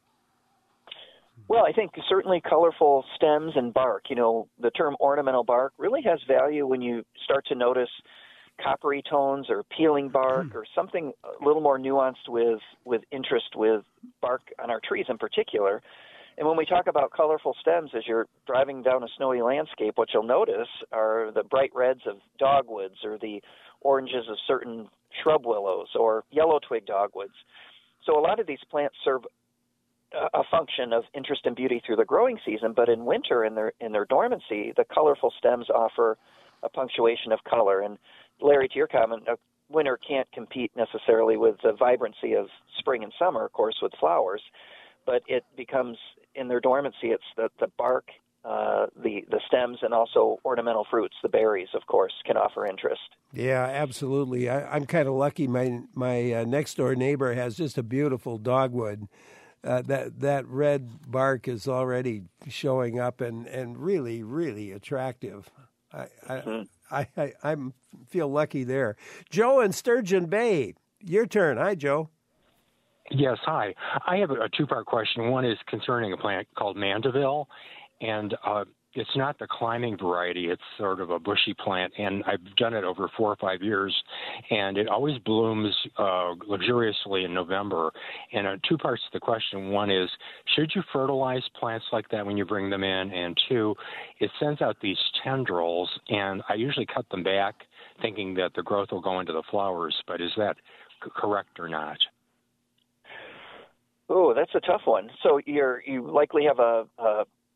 Well, I think certainly colorful stems and bark. The term ornamental bark really has value when you start to notice coppery tones or peeling bark or something a little more nuanced with interest with bark on our trees in particular. And when we talk about colorful stems, as you're driving down a snowy landscape, what you'll notice are the bright reds of dogwoods or the oranges of certain shrub willows or yellow twig dogwoods. So a lot of these plants serve a function of interest and beauty through the growing season, but in winter, in their dormancy, the colorful stems offer a punctuation of color. And Larry, to your comment, winter can't compete necessarily with the vibrancy of spring and summer, of course, with flowers, but it becomes, in their dormancy, it's the bark, the stems, and also ornamental fruits, the berries, of course, can offer interest. Yeah, absolutely. I'm kind of lucky. My next door neighbor has just a beautiful dogwood. That red bark is already showing up and really, really attractive. I feel lucky there. Joe in Sturgeon Bay, your turn. Hi, Joe. Yes, hi. I have a two-part question. One is concerning a plant called Mandeville, and it's not the climbing variety. It's sort of a bushy plant, and I've done it over 4 or 5 years, and it always blooms luxuriously in November. And two parts to the question. One is, should you fertilize plants like that when you bring them in? And two, it sends out these tendrils, and I usually cut them back thinking that the growth will go into the flowers, but is that correct or not? Oh, that's a tough one. So you likely have a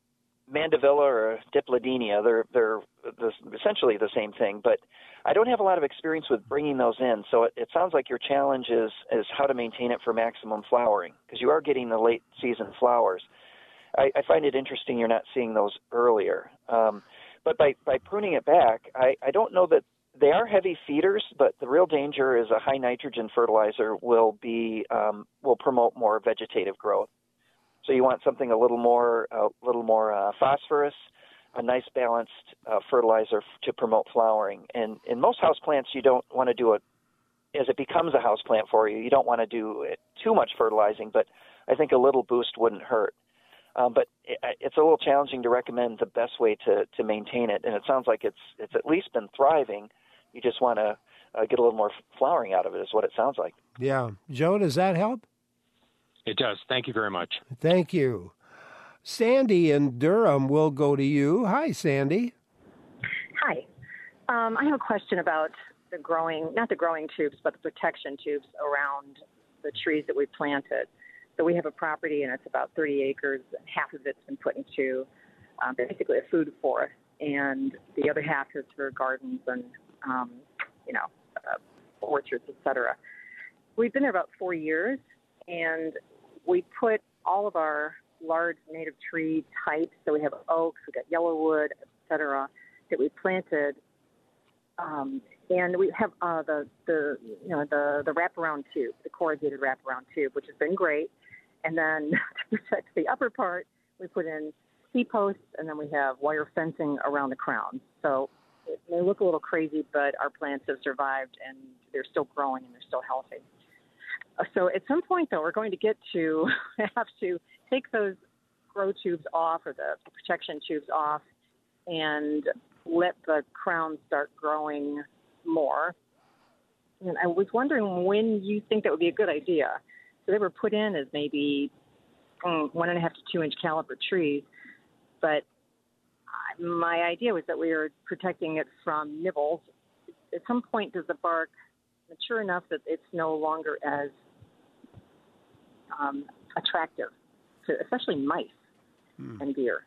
Mandevilla or Dipladenia. They're essentially the same thing, but I don't have a lot of experience with bringing those in. So it sounds like your challenge is how to maintain it for maximum flowering, because you are getting the late season flowers. I find it interesting you're not seeing those earlier. But by pruning it back, I don't know that they are heavy feeders, but the real danger is a high nitrogen fertilizer will promote more vegetative growth. So you want something a little more phosphorus, a nice balanced fertilizer to promote flowering. And in most houseplants, you don't want to do it as it becomes a houseplant for you. You don't want to do too much fertilizing, but I think a little boost wouldn't hurt. But it's a little challenging to recommend the best way to maintain it. And it sounds like it's at least been thriving. You just want to get a little more flowering out of it is what it sounds like. Yeah. Joe, does that help? It does. Thank you very much. Thank you. Sandy in Durham will go to you. Hi, Sandy. Hi. I have a question about not the growing tubes, but the protection tubes around the trees that we planted. So we have a property, and it's about 30 acres. Half of it's been put into basically a food forest, and the other half is for gardens and, orchards, etc. We've been there about 4 years, and we put all of our large native tree types. So we have oaks, we got yellowwood, etc., that we planted, and we have the wraparound tube, the corrugated wraparound tube, which has been great. And then to protect the upper part, we put in C-posts, and then we have wire fencing around the crown. So it may look a little crazy, but our plants have survived, and they're still growing, and they're still healthy. So at some point, though, we're going to have to take those grow tubes off, or the protection tubes off, and let the crown start growing more. And I was wondering when you think that would be a good idea. So they were put in as maybe 1.5 to 2 inch caliber trees, but my idea was that we were protecting it from nibbles. At some point, does the bark mature enough that it's no longer as attractive to especially mice and deer?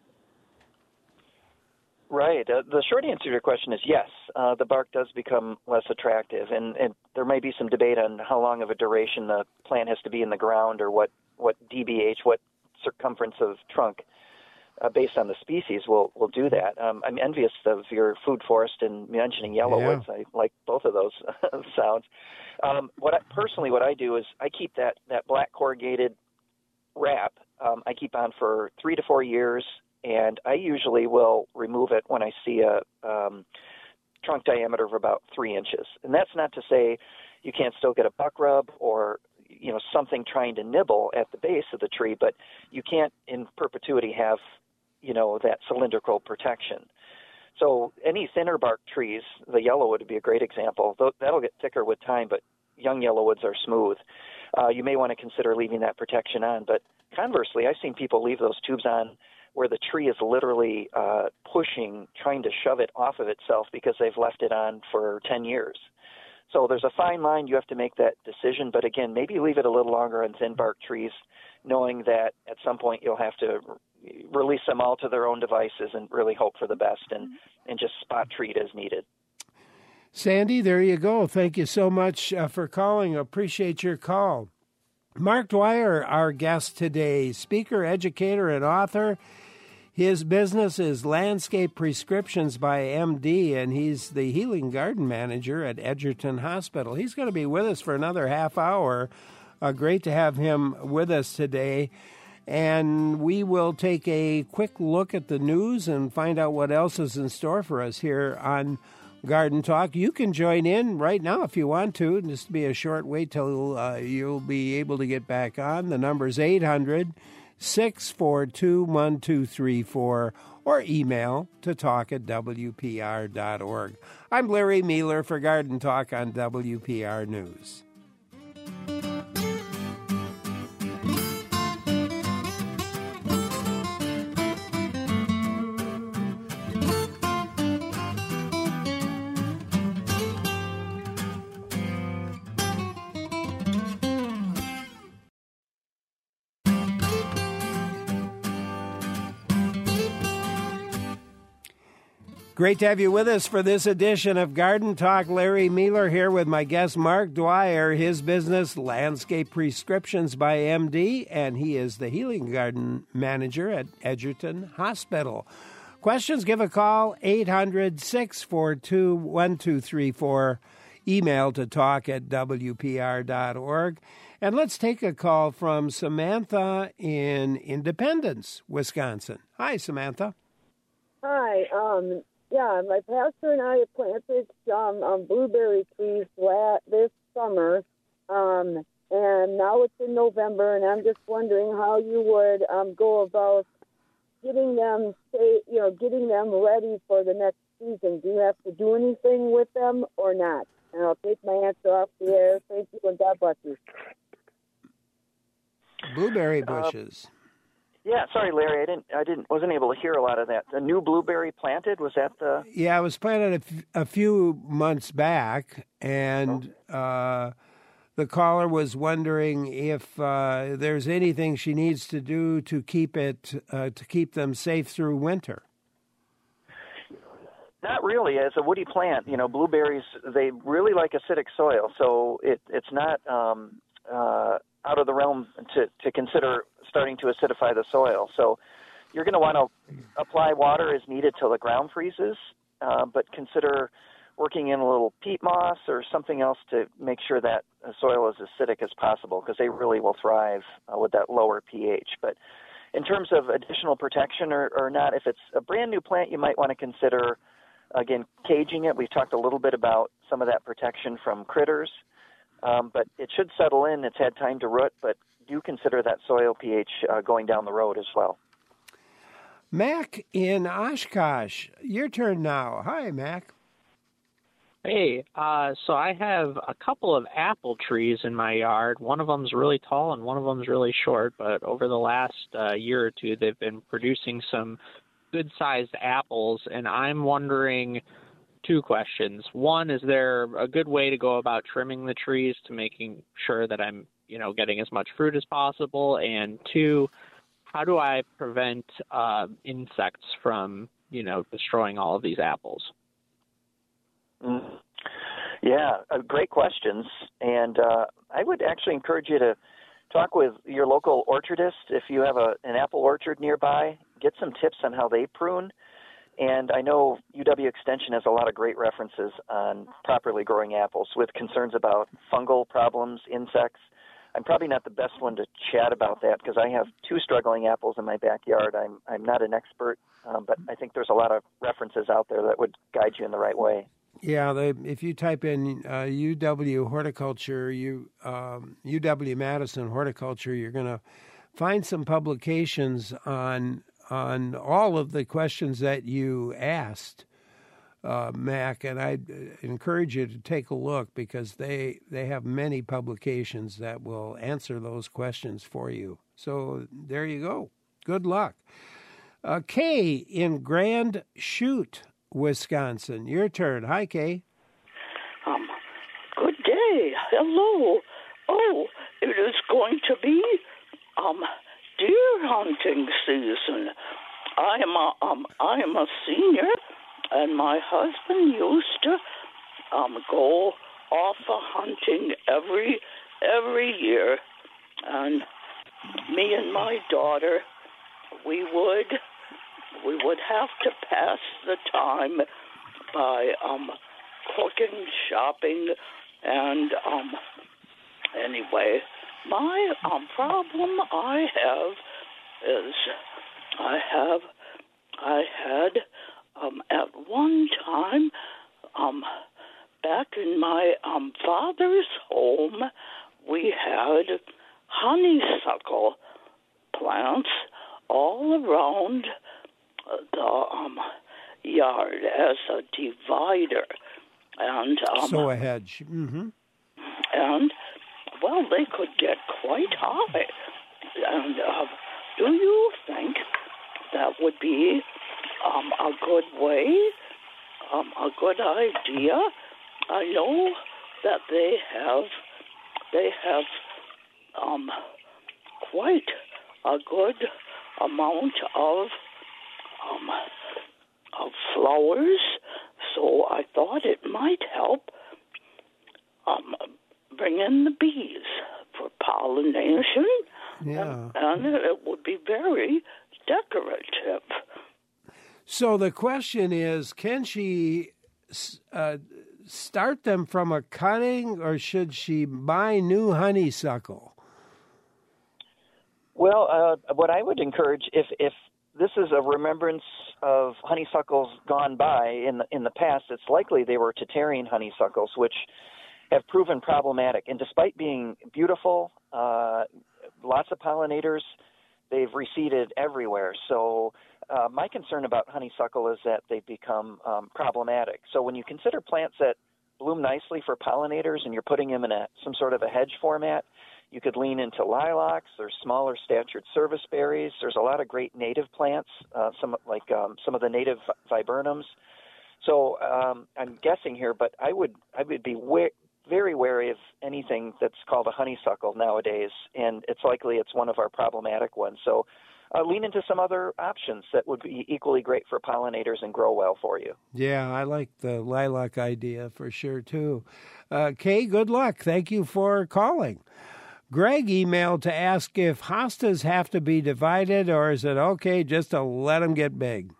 Right. The short answer to your question is yes. The bark does become less attractive, and there may be some debate on how long of a duration the plant has to be in the ground, or what DBH, what circumference of trunk, based on the species, will do that. I'm envious of your food forest and mentioning yellowwoods. Yeah. I like both of those sounds. What I do is I keep that black corrugated wrap. I keep on for 3 to 4 years. And I usually will remove it when I see a trunk diameter of about 3 inches. And that's not to say you can't still get a buck rub or something trying to nibble at the base of the tree, but you can't in perpetuity have that cylindrical protection. So any thinner bark trees, the yellowwood would be a great example. That'll get thicker with time, but young yellowwoods are smooth. You may want to consider leaving that protection on. But conversely, I've seen people leave those tubes on where the tree is literally pushing, trying to shove it off of itself because they've left it on for 10 years. So there's a fine line. You have to make that decision. But again, maybe leave it a little longer on thin bark trees, knowing that at some point you'll have to release them all to their own devices and really hope for the best and just spot treat as needed. Sandy, there you go. Thank you so much for calling. Appreciate your call. Mark Dwyer, our guest today, speaker, educator, and author. His business is Landscape Prescriptions by MD, and he's the healing garden manager at Edgerton Hospital. He's going to be with us for another half hour. Great to have him with us today. And we will take a quick look at the news and find out what else is in store for us here on Garden Talk. You can join in right now if you want to. Just be a short wait till you'll be able to get back on. The number's 800-642-1234 or email to talk@wpr.org. I'm Larry Mealer for Garden Talk on WPR News. Great to have you with us for this edition of Garden Talk. Larry Mealer here with my guest Mark Dwyer. His business, Landscape Prescriptions by MD, and he is the Healing Garden Manager at Edgerton Hospital. Questions, give a call, 800-642-1234. Email to talk@wpr.org. And let's take a call from Samantha in Independence, Wisconsin. Hi, Samantha. Hi. My pastor and I have planted some blueberry trees this summer, and now it's in November, and I'm just wondering how you would go about getting them ready for the next season. Do you have to do anything with them or not? And I'll take my answer off the air. Thank you, and God bless you. Blueberry bushes. Yeah, sorry, Larry, wasn't able to hear a lot of that. The new blueberry planted, was that the? Yeah, it was planted a few months back, and the caller was wondering if there's anything she needs to do to keep them safe through winter. Not really. As a woody plant, blueberries, they really like acidic soil, so it's not out of the realm to consider starting to acidify the soil. So you're going to want to apply water as needed till the ground freezes, but consider working in a little peat moss or something else to make sure that the soil is acidic as possible, because they really will thrive with that lower pH. But in terms of additional protection or not, if it's a brand new plant, you might want to consider, again, caging it. We've talked a little bit about some of that protection from critters. But it should settle in. It's had time to root, but do consider that soil pH going down the road as well. Mac in Oshkosh, your turn now. Hi, Mac. Hey, so I have a couple of apple trees in my yard. One of them's really tall and one of them's really short, but over the last year or two, they've been producing some good-sized apples, and I'm wondering two questions. One, is there a good way to go about trimming the trees to making sure that I'm, getting as much fruit as possible? And two, how do I prevent insects from, destroying all of these apples? Yeah, great questions. And I would actually encourage you to talk with your local orchardist. If you have an apple orchard nearby, get some tips on how they prune. And I know UW Extension has a lot of great references on properly growing apples with concerns about fungal problems, insects. I'm probably not the best one to chat about that because I have two struggling apples in my backyard. I'm not an expert, but I think there's a lot of references out there that would guide you in the right way. Yeah, if you type in UW horticulture, UW Madison horticulture, you're going to find some publications on all of the questions that you asked, Mac, and I encourage you to take a look because they have many publications that will answer those questions for you. So there you go. Good luck. Kay in Grand Chute, Wisconsin. Your turn. Hi, Kay. Good day. Hello. Oh, it is going to be deer hunting season. I am a senior, and my husband used to go off hunting every year, and me and my daughter, we would have to pass the time by cooking, shopping, and anyway, my problem I have is I had at one time back in my father's home, we had honeysuckle plants all around the yard as a divider, and so a hedge. Mm-hmm. And well, they could get quite high. And do you think that would be a good way, a good idea? I know that they have quite a good amount of flowers thought it might help bring in the bees for pollination. Yeah. And it would be very decorative. So the question is, can she start them from a cutting, or should she buy new honeysuckle? Well, what I would encourage, if this is a remembrance of honeysuckles gone by in the past, it's likely they were Tatarian honeysuckles, which have proven problematic. And despite being beautiful, lots of pollinators, they've receded everywhere. So my concern about honeysuckle is that they become problematic. So when you consider plants that bloom nicely for pollinators and you're putting them in some sort of a hedge format, you could lean into lilacs. There's smaller statured serviceberries. There's a lot of great native plants, some of the native viburnums. So I'm guessing here, but I would be very wary of anything that's called a honeysuckle nowadays, and it's likely it's one of our problematic ones. So lean into some other options that would be equally great for pollinators and grow well for you. Yeah, I like the lilac idea for sure, too. Kay, good luck. Thank you for calling. Greg emailed to ask if hostas have to be divided, or is it okay just to let them get big?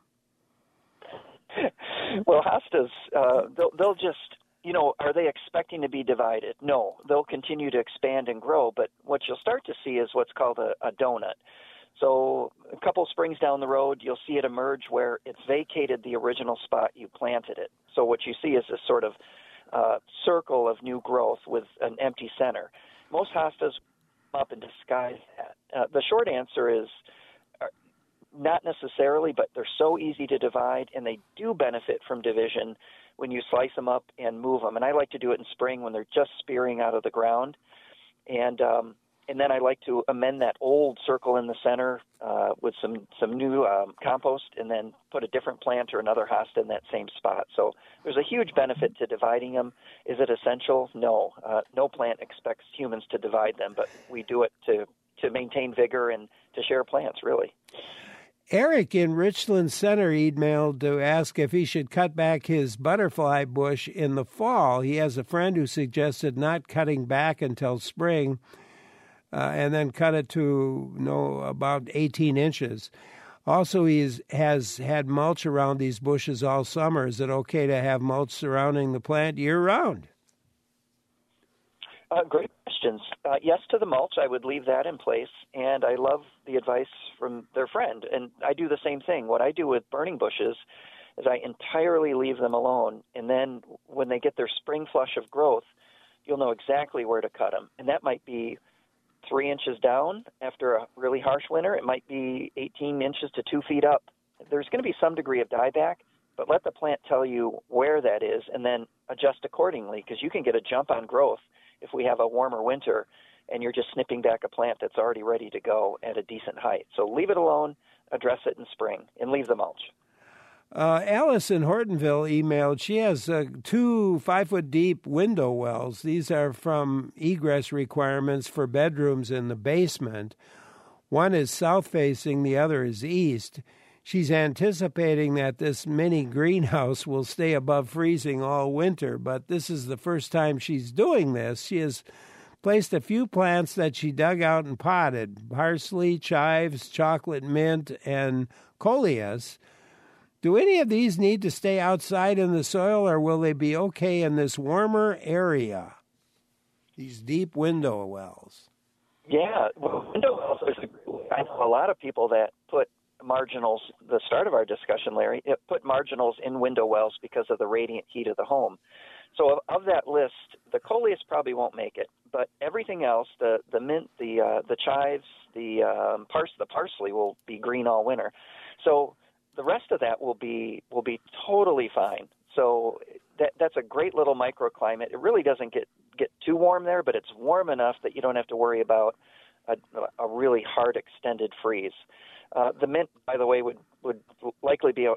Well, hostas, they'll just, are they expecting to be divided? No, they'll continue to expand and grow, but what you'll start to see is what's called a donut. So a couple springs down the road, you'll see it emerge where it's vacated the original spot you planted it. So what you see is this sort of circle of new growth with an empty center. Most hostas come up and disguise that. The short answer is not necessarily, but they're so easy to divide, and they do benefit from division when you slice them up and move them. And I like to do it in spring when they're just spearing out of the ground. And then I like to amend that old circle in the center with some new compost, and then put a different plant or another hosta in that same spot. So there's a huge benefit to dividing them. Is it essential? No. No plant expects humans to divide them, but we do it to maintain vigor and to share plants, really. Eric in Richland Center emailed to ask if he should cut back his butterfly bush in the fall. He has a friend who suggested not cutting back until spring, and then cut it to about 18 inches. Also, he has had mulch around these bushes all summer. Is it okay to have mulch surrounding the plant year-round? Great questions. Yes to the mulch. I would leave that in place, and I love the advice from their friend. And I do the same thing. What I do with burning bushes is I entirely leave them alone, and then when they get their spring flush of growth, you'll know exactly where to cut them. And that might be 3 inches down after a really harsh winter. It might be 18 inches to 2 feet up. There's going to be some degree of dieback, but let the plant tell you where that is and then adjust accordingly, because you can get a jump on growth if we have a warmer winter and you're just snipping back a plant that's already ready to go at a decent height. So leave it alone, address it in spring, and leave the mulch. Alice in Hortonville emailed. She has 2 5-foot-deep window wells. These are from egress requirements for bedrooms in the basement. One is south-facing, the other is east. She's anticipating that this mini greenhouse will stay above freezing all winter, but this is the first time she's doing this. She has placed a few plants that she dug out and potted: parsley, chives, chocolate mint, and coleus. Do any of these need to stay outside in the soil, or will they be okay in this warmer area, these deep window wells? Yeah, well, window wells is I know a lot of people that put marginals, the start of our discussion, Larry, put marginals in window wells because of the radiant heat of the home. So of that list, the coleus probably won't make it, but everything else, the mint, the chives, the parsley will be green all winter. So the rest of that will be totally fine. So that's a great little microclimate. It really doesn't get too warm there, but it's warm enough that you don't have to worry about a really hard extended freeze. The mint, by the way, would likely be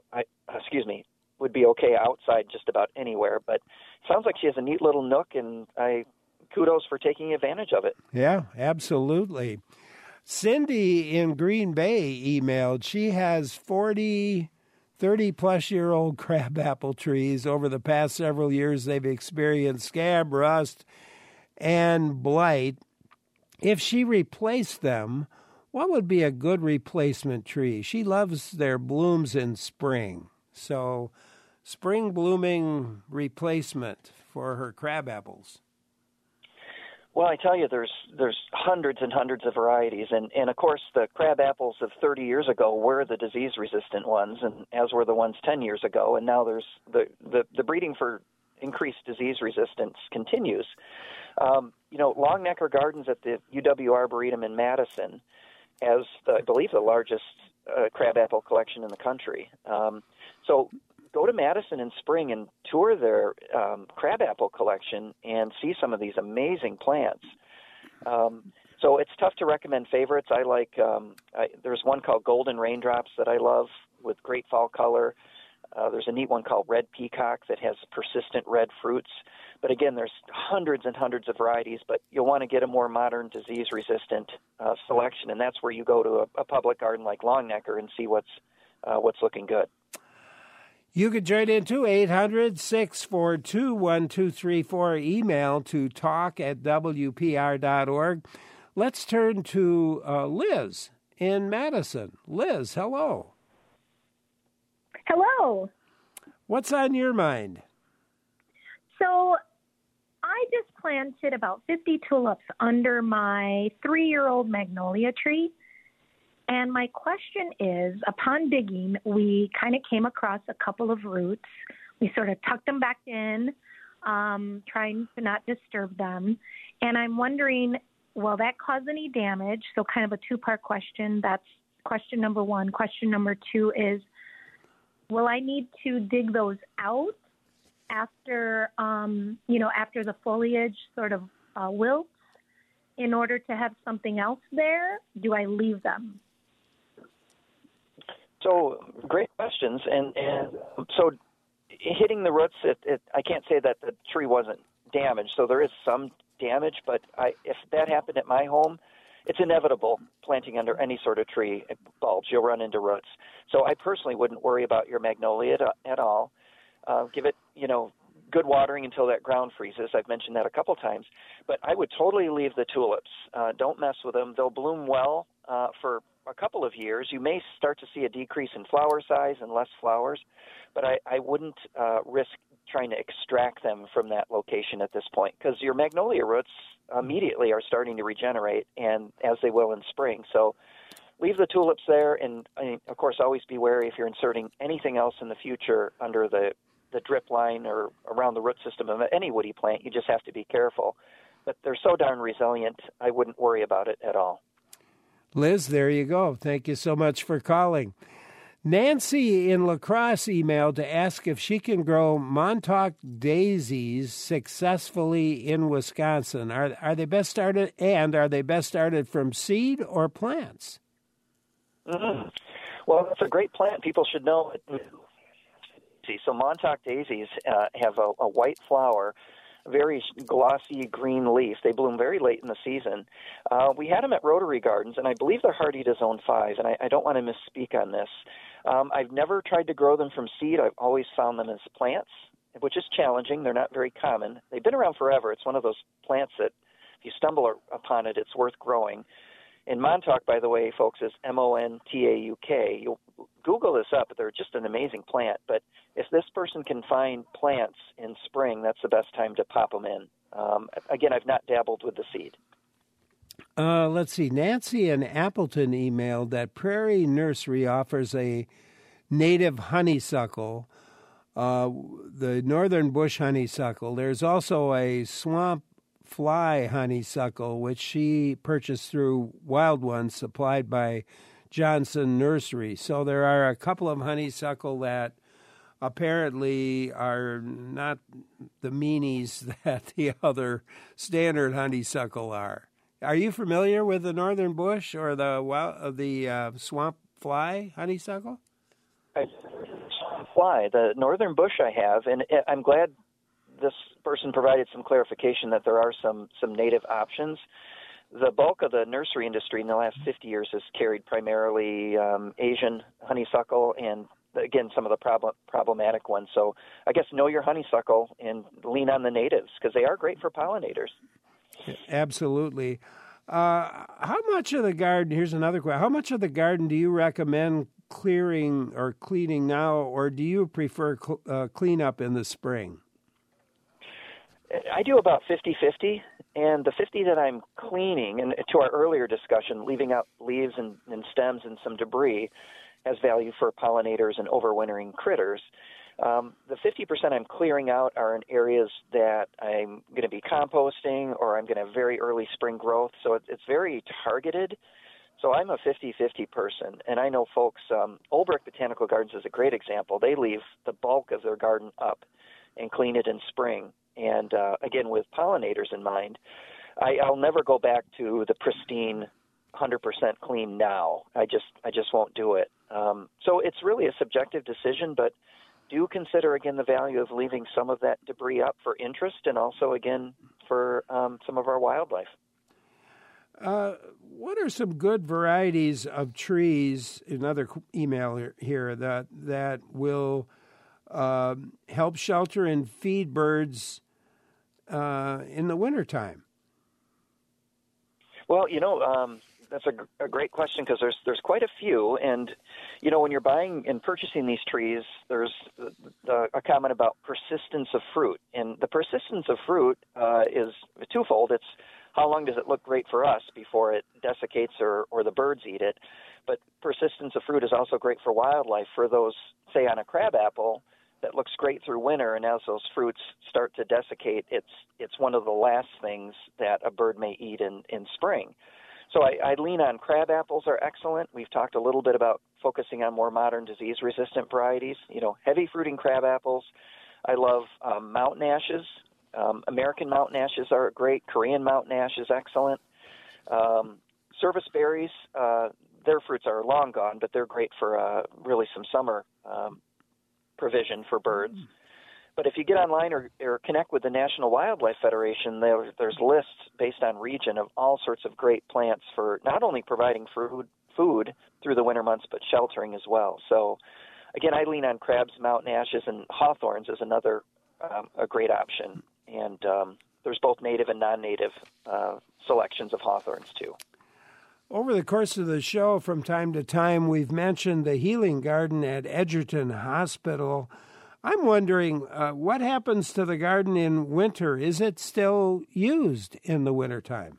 would be okay outside just about anywhere. But it sounds like she has a neat little nook, and kudos for taking advantage of it. Yeah, absolutely. Cindy in Green Bay emailed. She has 40 30-plus-year-old crabapple trees. Over the past several years, they've experienced scab, rust, and blight. If she replaced them, what would be a good replacement tree? She loves their blooms in spring. So, spring blooming replacement for her crabapples. Well, I tell you, there's hundreds and hundreds of varieties, and of course the crab apples of 30 years ago were the disease-resistant ones, and as were the ones 10 years ago, and now there's the breeding for increased disease resistance continues. Longnecker Gardens at the UW Arboretum in Madison has, I believe, the largest crabapple collection in the country. So go to Madison in spring and tour their crabapple collection and see some of these amazing plants. So it's tough to recommend favorites. I like, there's one called Golden Raindrops that I love with great fall color. There's a neat one called Red Peacock that has persistent red fruits. But again, there's hundreds and hundreds of varieties, but you'll want to get a more modern disease-resistant selection, and that's where you go to a public garden like Longnecker and see what's looking good. You could join in too, 800-642-1234, email to talk@wpr.org. Let's turn to Liz in Madison. Liz, hello. Hello. What's on your mind? So I just planted about 50 tulips under my 3-year-old magnolia tree. And my question is, upon digging, we kind of came across a couple of roots. We sort of tucked them back in, trying to not disturb them. And I'm wondering, will that cause any damage? So kind of a two-part question. That's question number one. Question number two is, will I need to dig those out after, after the foliage sort of wilts in order to have something else there? Do I leave them? So great questions, and so hitting the roots, I can't say that the tree wasn't damaged. So there is some damage, but if that happened at my home, it's inevitable planting under any sort of tree bulbs. You'll run into roots. So I personally wouldn't worry about your magnolia at all. Give it, good watering until that ground freezes. I've mentioned that a couple times. But I would totally leave the tulips. Don't mess with them. They'll bloom well for a couple of years. You may start to see a decrease in flower size and less flowers, but I wouldn't risk trying to extract them from that location at this point, because your magnolia roots immediately are starting to regenerate, and as they will in spring. So leave the tulips there, and of course always be wary if you're inserting anything else in the future under the drip line or around the root system of any woody plant. You just have to be careful. But they're so darn resilient, I wouldn't worry about it at all. Liz, there you go. Thank you so much for calling. Nancy in La Crosse emailed to ask if she can grow Montauk daisies successfully in Wisconsin. Are they best started, and are they best started from seed or plants? Mm-hmm. Well, it's a great plant. People should know it. So Montauk daisies have a white flower, very glossy green leaf. They bloom very late in the season. We had them at Rotary Gardens, and I believe they're hardy to zone 5, and I don't want to misspeak on this. I've never tried to grow them from seed. I've always found them as plants, which is challenging. They're not very common. They've been around forever. It's one of those plants that if you stumble upon it, it's worth growing. And Montauk, by the way, folks, is M-O-N-T-A-U-K. You'll Google this up. They're just an amazing plant. But if this person can find plants in spring, that's the best time to pop them in. Again, I've not dabbled with the seed. Let's see. Nancy in Appleton emailed that Prairie Nursery offers a native honeysuckle, the northern bush honeysuckle. There's also a swamp fly honeysuckle, which she purchased through Wild Ones supplied by Johnson Nursery. So there are a couple of honeysuckle that apparently are not the meanies that the other standard honeysuckle are. Are you familiar with the northern bush or the swamp fly honeysuckle? Swamp fly, the northern bush I have, and I'm glad this person provided some clarification that there are some native options. The bulk of the nursery industry in the last 50 years has carried primarily Asian honeysuckle, and again, some of the problematic ones. So I guess know your honeysuckle and lean on the natives because they are great for pollinators. Absolutely. How much of the garden, here's another question, how much of the garden do you recommend clearing or cleaning now, or do you prefer cleanup in the spring? I do about 50-50, and the 50 that I'm cleaning, and to our earlier discussion, leaving out leaves and stems and some debris has value for pollinators and overwintering critters. The 50% I'm clearing out are in areas that I'm going to be composting or I'm going to have very early spring growth, so it's very targeted. So I'm a 50-50 person, and I know folks, Old Brick Botanical Gardens is a great example. They leave the bulk of their garden up and clean it in spring. And again, with pollinators in mind, I'll never go back to the pristine 100% clean now. I just won't do it. So it's really a subjective decision, but do consider, again, the value of leaving some of that debris up for interest and also, again, for some of our wildlife. What are some good varieties of trees, another email here, that will help shelter and feed birds in the wintertime? Well, that's a great question because there's quite a few. And, when you're buying and purchasing these trees, there's a comment about persistence of fruit. And the persistence of fruit is twofold. It's how long does it look great for us before it desiccates or the birds eat it. But persistence of fruit is also great for wildlife. For those, say, on a crabapple, that looks great through winter, and as those fruits start to desiccate, it's one of the last things that a bird may eat in spring. So I lean on crab apples are excellent. We've talked a little bit about focusing on more modern disease-resistant varieties. Heavy fruiting crab apples. I love mountain ashes. American mountain ashes are great. Korean mountain ash is excellent. Service berries, their fruits are long gone, but they're great for really some summer provision for birds. But if you get online or connect with the National Wildlife Federation, there's lists based on region of all sorts of great plants for not only providing food through the winter months, but sheltering as well. So, again, I lean on crabs, mountain ashes, and hawthorns as another a great option. And there's both native and non-native selections of hawthorns, too. Over the course of the show, from time to time, we've mentioned the Healing Garden at Edgerton Hospital. I'm wondering, what happens to the garden in winter? Is it still used in the wintertime?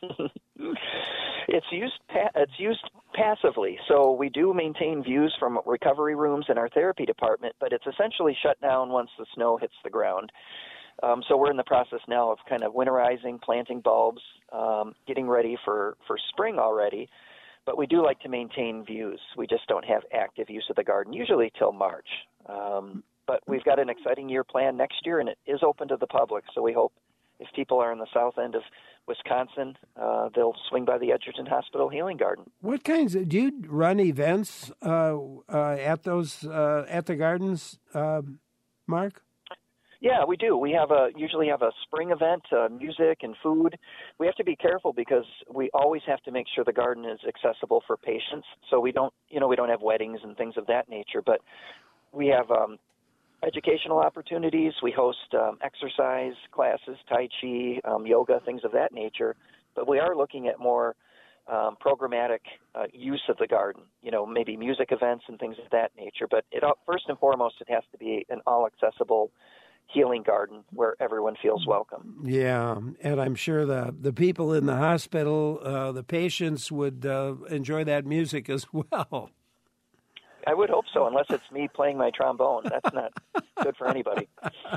It's used passively. So we do maintain views from recovery rooms in our therapy department, but it's essentially shut down once the snow hits the ground. So we're in the process now of kind of winterizing, planting bulbs, getting ready for spring already. But we do like to maintain views. We just don't have active use of the garden, usually till March. But we've got an exciting year planned next year, and it is open to the public. So we hope if people are in the south end of Wisconsin, they'll swing by the Edgerton Hospital Healing Garden. What kinds do you run events at the gardens, Mark? Yeah, we do. We usually have a spring event, music and food. We have to be careful because we always have to make sure the garden is accessible for patients. So we don't have weddings and things of that nature, but we have educational opportunities. We host exercise classes, Tai Chi, yoga, things of that nature. But we are looking at more programmatic use of the garden, maybe music events and things of that nature. But first and foremost, it has to be an all-accessible healing garden where everyone feels welcome. Yeah, and I'm sure the people in the hospital, the patients would enjoy that music as well. I would hope so, unless it's me playing my trombone. That's not good for anybody.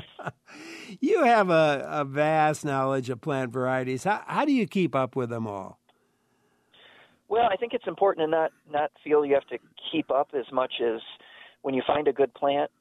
You have a vast knowledge of plant varieties. How do you keep up with them all? Well, I think it's important to not feel you have to keep up as much as when you find a good plant,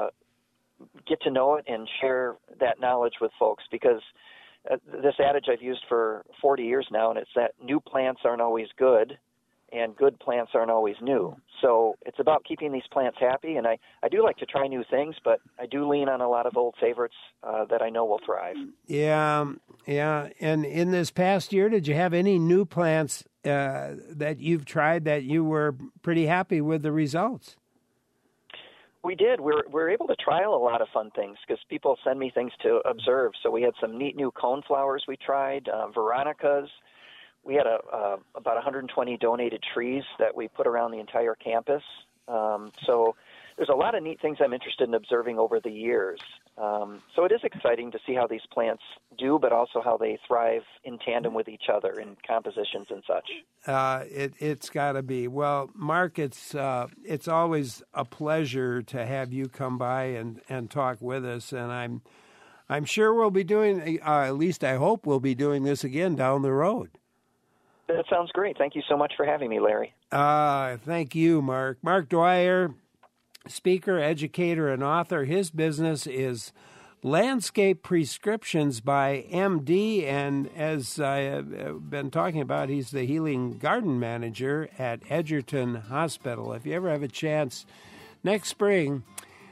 get to know it and share that knowledge with folks, because this adage I've used for 40 years now, and it's that new plants aren't always good and good plants aren't always new. So it's about keeping these plants happy, and I do like to try new things, but I do lean on a lot of old favorites that I know will thrive. Yeah. And in this past year, did you have any new plants that you've tried that you were pretty happy with the results? We did. We're able to trial a lot of fun things because people send me things to observe. So we had some neat new coneflowers we tried, Veronicas. We had about 120 donated trees that we put around the entire campus. So there's a lot of neat things I'm interested in observing over the years. So it is exciting to see how these plants do, but also how they thrive in tandem with each other in compositions and such. It's got to be. Well, Mark, it's always a pleasure to have you come by and talk with us, and I'm sure we'll be doing, at least I hope we'll be doing this again down the road. That sounds great. Thank you so much for having me, Larry. Thank you, Mark. Mark Dwyer, speaker, educator, and author. His business is Landscape Prescriptions by MD, and as I have been talking about, he's the Healing Garden Manager at Edgerton Hospital. If you ever have a chance next spring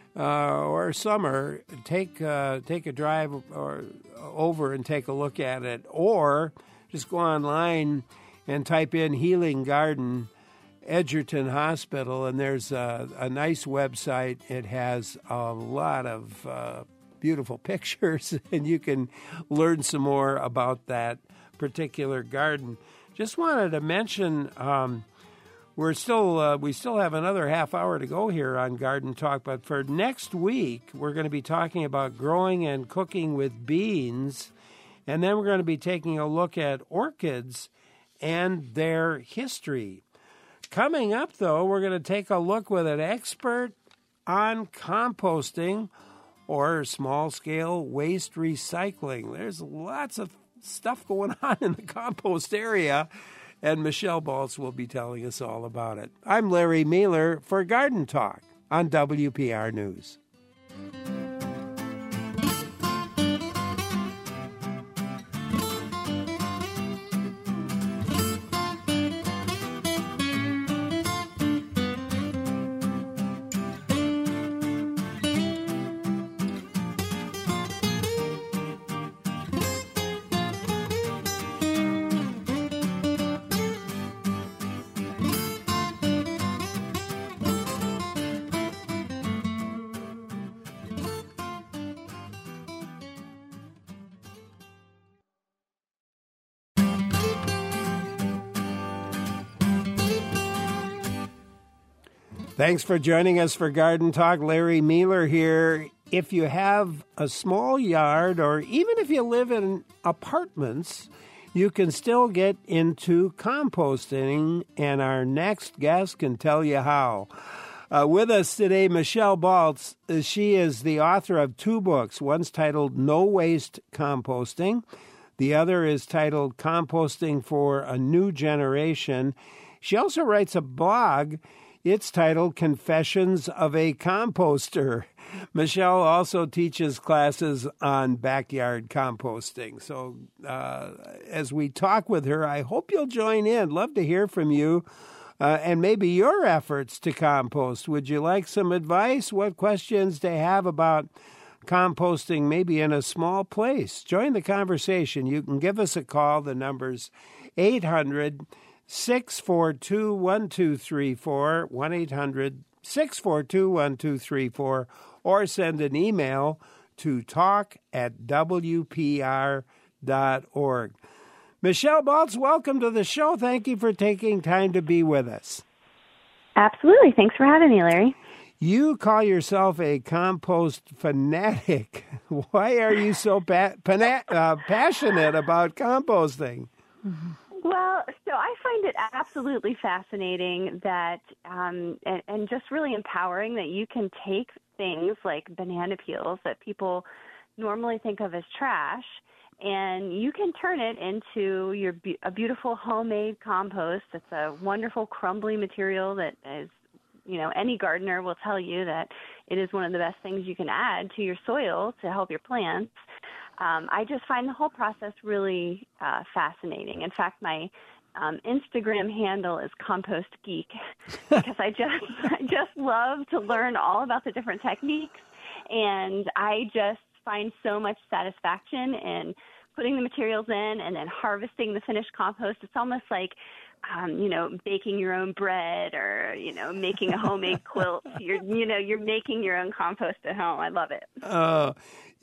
or summer, take a drive or over and take a look at it, or just go online and type in Healing Garden Edgerton Hospital, and there's a nice website. It has a lot of beautiful pictures, and you can learn some more about that particular garden. Just wanted to mention we still have another half hour to go here on Garden Talk, but for next week we're going to be talking about growing and cooking with beans, and then we're going to be taking a look at orchids and their history. Coming up, though, we're going to take a look with an expert on composting or small-scale waste recycling. There's lots of stuff going on in the compost area, and Michelle Baltz will be telling us all about it. I'm Larry Mueller for Garden Talk on WPR News. Thanks for joining us for Garden Talk. Larry Mueller here. If you have a small yard, or even if you live in apartments, you can still get into composting, and our next guest can tell you how. With us today, Michelle Baltz. She is the author of two books. One's titled No Waste Composting. The other is titled Composting for a New Generation. She also writes a blog. It's titled Confessions of a Composter. Michelle also teaches classes on backyard composting. So as we talk with her, I hope you'll join in. Love to hear from you and maybe your efforts to compost. Would you like some advice? What questions do you have about composting maybe in a small place? Join the conversation. You can give us a call. The number's 800-642-1234, 1-800-642-1234, or send an email to talk@wpr.org. Michelle Baltz, welcome to the show. Thank you for taking time to be with us. Absolutely. Thanks for having me, Larry. You call yourself a compost fanatic. Why are you so passionate about composting? Mm-hmm. Well, so I find it absolutely fascinating that, and just really empowering that you can take things like banana peels that people normally think of as trash, and you can turn it into a beautiful homemade compost. It's a wonderful crumbly material that is, any gardener will tell you that it is one of the best things you can add to your soil to help your plants. I just find the whole process really fascinating. In fact, my Instagram handle is Compost Geek because I just love to learn all about the different techniques, and I just find so much satisfaction in putting the materials in and then harvesting the finished compost. It's almost like baking your own bread or, making a homemade quilt. You're making your own compost at home. I love it. How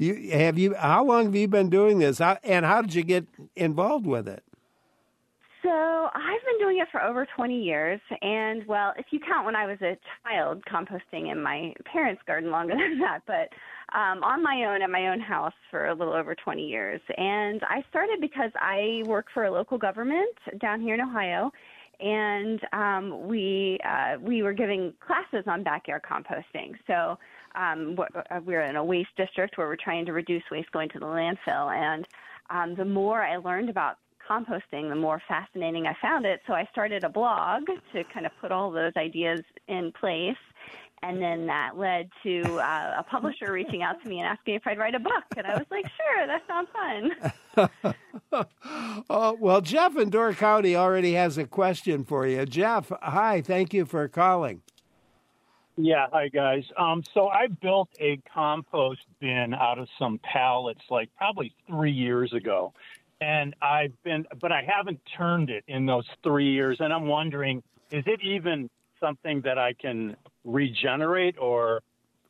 long have you been doing this? And how did you get involved with it? So I've been doing it for over 20 years. And, well, if you count when I was a child composting in my parents' garden, longer than that. But on my own at my own house for a little over 20 years. And I started because I work for a local government down here in Ohio. And we were giving classes on backyard composting. So we're in a waste district where we're trying to reduce waste going to the landfill. And the more I learned about composting, the more fascinating I found it. So I started a blog to kind of put all those ideas in place. And then that led to a publisher reaching out to me and asking if I'd write a book. And I was like, sure, that sounds fun. Well, Jeff in Door County already has a question for you. Jeff, hi, thank you for calling. Yeah, hi, guys. So I built a compost bin out of some pallets like probably 3 years ago. And but I haven't turned it in those 3 years. And I'm wondering, is it even something that I can regenerate or?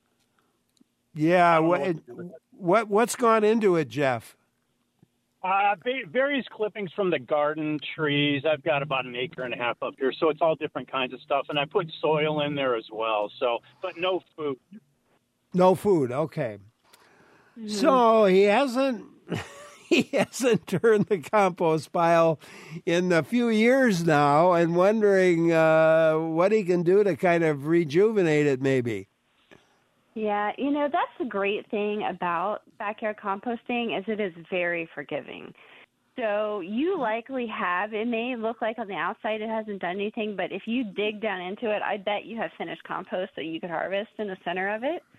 Yeah. What's gone into it, Jeff? Various clippings from the garden trees. I've got about 1.5 acres up here. So it's all different kinds of stuff. And I put soil in there as well. So, but no food. No food. Okay. Mm-hmm. So he hasn't turned the compost pile in a few years now and wondering what he can do to kind of rejuvenate it maybe. Yeah, that's the great thing about backyard composting is it is very forgiving. So you likely it may look like on the outside it hasn't done anything, but if you dig down into it, I bet you have finished compost that you could harvest in the center of it.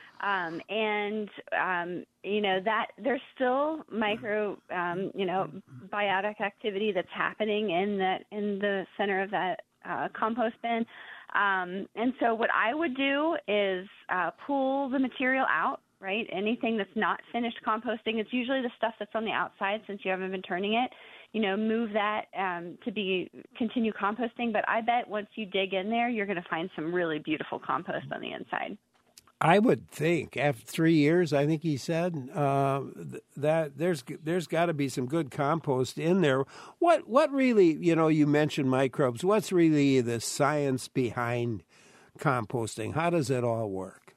That there's still micro, biotic activity that's happening in the center of that compost bin. And so what I would do is pull the material out, right? Anything that's not finished composting, it's usually the stuff that's on the outside since you haven't been turning it. Move that to continue composting. But I bet once you dig in there, you're going to find some really beautiful compost on the inside. I would think after 3 years, I think he said that there's got to be some good compost in there. What really, you mentioned microbes. What's really the science behind composting? How does it all work?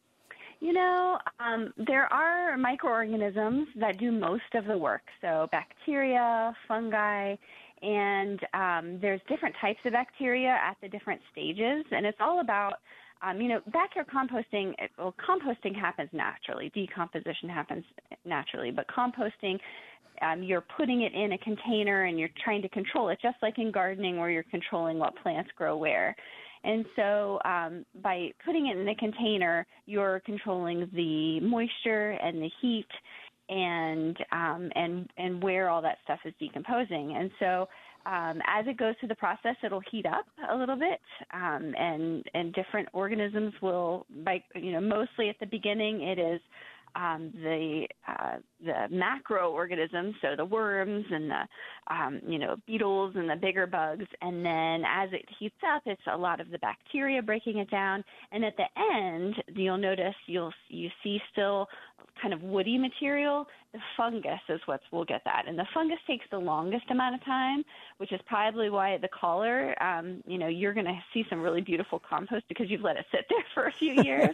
There are microorganisms that do most of the work. So bacteria, fungi, and there's different types of bacteria at the different stages, and it's all about backyard composting, composting happens naturally. Decomposition happens naturally. But composting, you're putting it in a container and you're trying to control it, just like in gardening where you're controlling what plants grow where. And so by putting it in a container, you're controlling the moisture and the heat and where all that stuff is decomposing. And so as it goes through the process, it'll heat up a little bit, and different organisms will, mostly at the beginning, it is the macroorganisms, so the worms and the beetles and the bigger bugs, and then as it heats up, it's a lot of the bacteria breaking it down, and at the end, you'll notice you see still kind of woody material. The fungus is what will get that, and the fungus takes the longest amount of time, which is probably why the collar, you're going to see some really beautiful compost because you've let it sit there for a few years.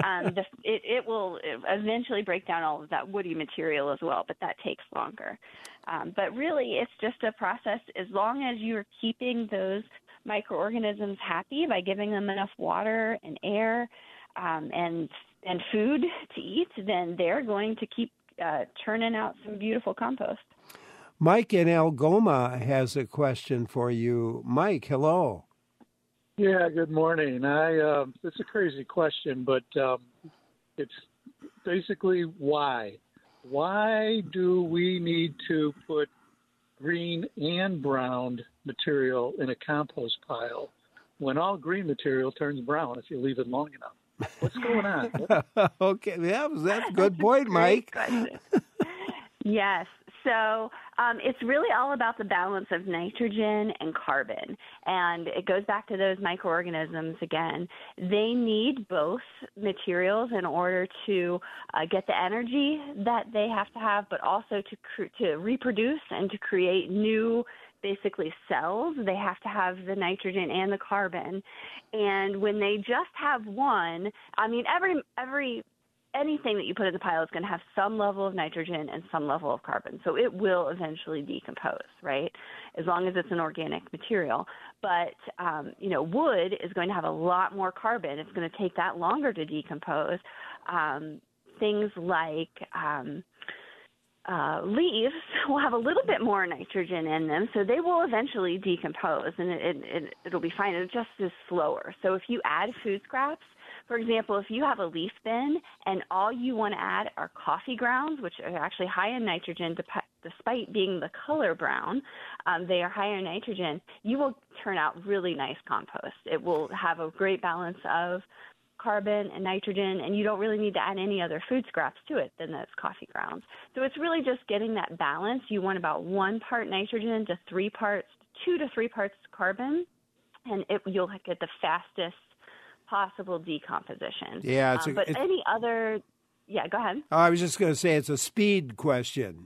It will eventually break down all of that woody material as well, but that takes longer. But really, it's just a process. As long as you're keeping those microorganisms happy by giving them enough water and air and food to eat, then they're going to keep churning out some beautiful compost. Mike in Algoma has a question for you. Mike, hello. Yeah, good morning. It's a crazy question, but it's basically why. Why do we need to put green and brown material in a compost pile when all green material turns brown if you leave it long enough? What's going on? Okay, that's a good point, Mike. Yes. So It's really all about the balance of nitrogen and carbon. And it goes back to those microorganisms again. They need both materials in order to get the energy that they have to have, but also to reproduce and to create new, basically, cells. They have to have the nitrogen and the carbon. And when they just have one, I mean, anything that you put in the pile is going to have some level of nitrogen and some level of carbon. So it will eventually decompose, right, as long as it's an organic material. But, wood is going to have a lot more carbon. It's going to take that longer to decompose. Things like leaves will have a little bit more nitrogen in them, so they will eventually decompose, and it'll be fine. It just is slower. So if you add food scraps, for example, if you have a leaf bin and all you want to add are coffee grounds, which are actually high in nitrogen, despite being the color brown, they are higher in nitrogen, you will turn out really nice compost. It will have a great balance of carbon and nitrogen, and you don't really need to add any other food scraps to it than those coffee grounds. So it's really just getting that balance. You want about 1 part nitrogen to 2 to 3 parts carbon, and you'll get the fastest possible decomposition. Yeah, but any other, go ahead. I was just going to say it's a speed question.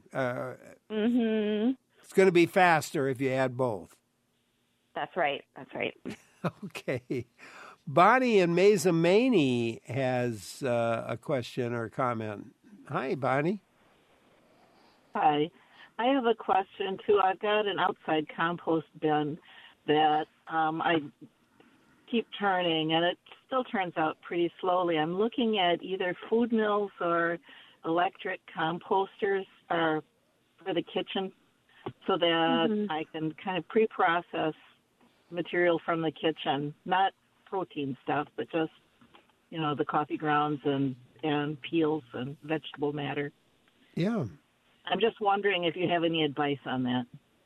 It's going to be faster if you add both. That's right. Okay. Bonnie in Mazomanie has a question or comment. Hi, Bonnie. Hi. I have a question, too. I've got an outside compost bin that I keep turning, and it still turns out pretty slowly. I'm looking at either food mills or electric composters for the kitchen so that I can kind of pre-process material from the kitchen, not protein stuff, but just, the coffee grounds and peels and vegetable matter. Yeah. I'm just wondering if you have any advice on that.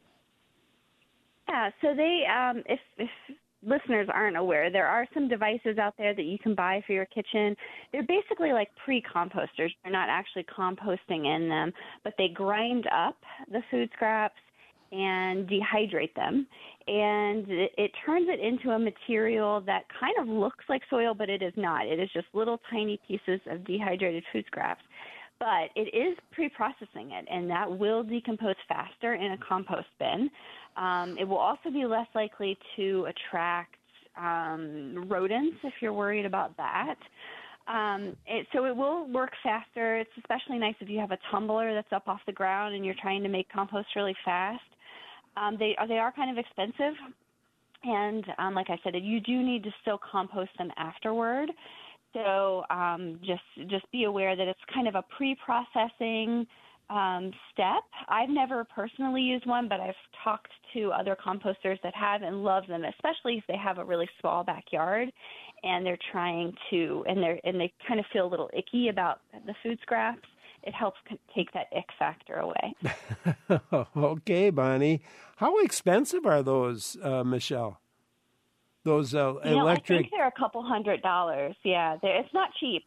Yeah, so they, if listeners aren't aware, there are some devices out there that you can buy for your kitchen. They're basically like pre-composters. They're not actually composting in them, but they grind up the food scraps and dehydrate them. And it turns it into a material that kind of looks like soil, but it is not. It is just little tiny pieces of dehydrated food scraps. But it is pre-processing it, and that will decompose faster in a compost bin. It will also be less likely to attract rodents if you're worried about that. So it will work faster. It's especially nice if you have a tumbler that's up off the ground and you're trying to make compost really fast. They are kind of expensive, and like I said, you do need to still compost them afterward. So just be aware that it's kind of a pre-processing step. I've never personally used one, but I've talked to other composters that have and love them, especially if they have a really small backyard and they're trying to, and they kind of feel a little icky about the food scraps. It helps take that ick factor away. Okay, Bonnie. How expensive are those, Michelle? Those electric... I think they're a couple $100. Yeah, it's not cheap,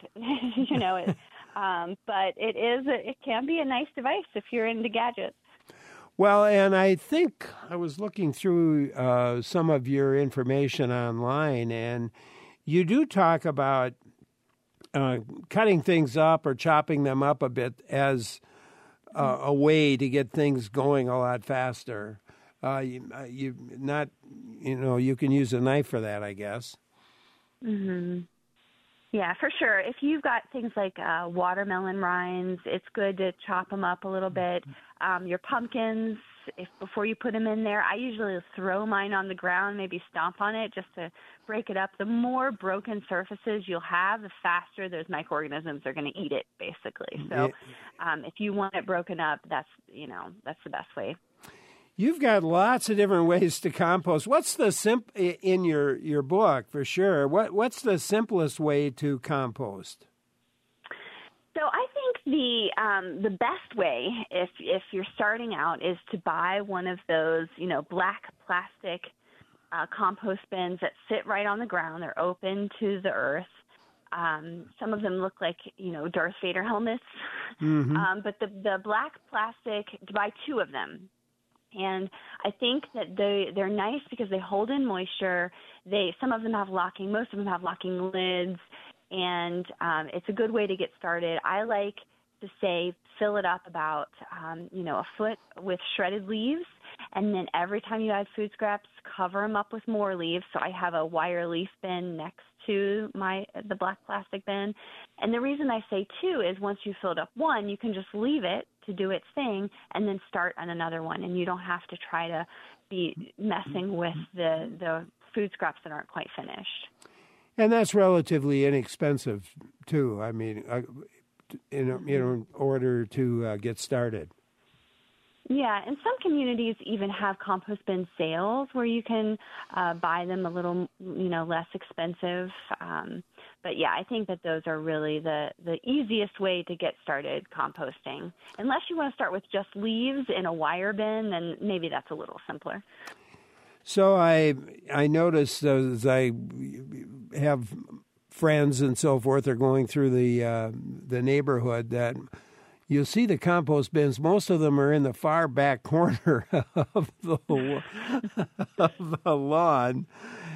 but it can be a nice device if you're into gadgets. Well, and I think I was looking through some of your information online, and you do talk about cutting things up or chopping them up a bit as a way to get things going a lot faster. You can use a knife for that, I guess. Mm-hmm. Yeah, for sure. If you've got things like watermelon rinds, it's good to chop them up a little bit. Your pumpkins, before you put them in there, I usually throw mine on the ground, maybe stomp on it just to break it up. The more broken surfaces you'll have, the faster those microorganisms are going to eat it, basically. So if you want it broken up, that's the best way. You've got lots of different ways to compost. What's the in your book, for sure? What's the simplest way to compost? So I think the best way, if you're starting out, is to buy one of those black plastic compost bins that sit right on the ground. They're open to the earth. Some of them look like, Darth Vader helmets. Mm-hmm. But the black plastic, buy 2 of them. And I think that they're nice because they hold in moisture. Some of them have locking, most of them have locking lids, and it's a good way to get started. I like to say fill it up about a foot with shredded leaves, and then every time you add food scraps, cover them up with more leaves. So I have a wire leaf bin next to the black plastic bin. And the reason I say 2 is once you filled up one, you can just leave it to do its thing and then start on another one, and you don't have to try to be messing with the food scraps that aren't quite finished. And that's relatively inexpensive too. I mean, in order to get started. Yeah, and some communities even have compost bin sales where you can buy them a little, less expensive. But yeah, I think that those are really the easiest way to get started composting. Unless you want to start with just leaves in a wire bin, then maybe that's a little simpler. So I noticed as I have friends and so forth are going through the neighborhood that you'll see the compost bins. Most of them are in the far back corner of the lawn.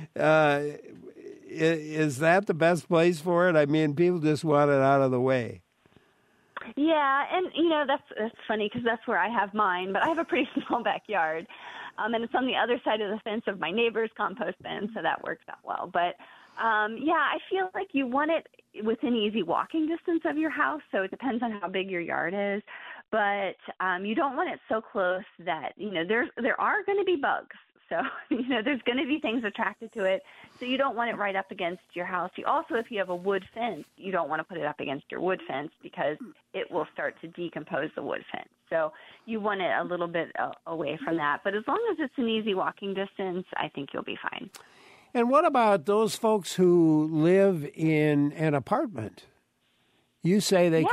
Is that the best place for it? I mean, people just want it out of the way. Yeah, and that's funny because that's where I have mine, but I have a pretty small backyard, and it's on the other side of the fence of my neighbor's compost bin, so that works out well. But I feel like you want it within easy walking distance of your house, so it depends on how big your yard is. But you don't want it so close that there are going to be bugs. So, there's going to be things attracted to it. So you don't want it right up against your house. You also, if you have a wood fence, you don't want to put it up against your wood fence because it will start to decompose the wood fence. So you want it a little bit away from that. But as long as it's an easy walking distance, I think you'll be fine. And what about those folks who live in an apartment? You say they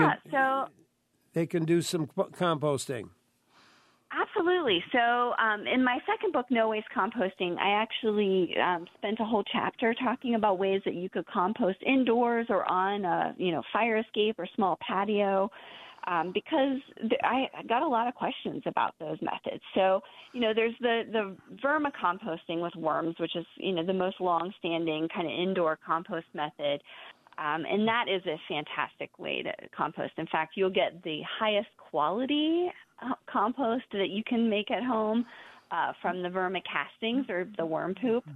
can do some composting. Absolutely. So in my second book, No Waste Composting, I actually spent a whole chapter talking about ways that you could compost indoors or on a fire escape or small patio because I got a lot of questions about those methods. So, there's the vermicomposting with worms, which is, the most long-standing kind of indoor compost method. And that is a fantastic way to compost. In fact, you'll get the highest quality compost that you can make at home from the vermicastings or the worm poop.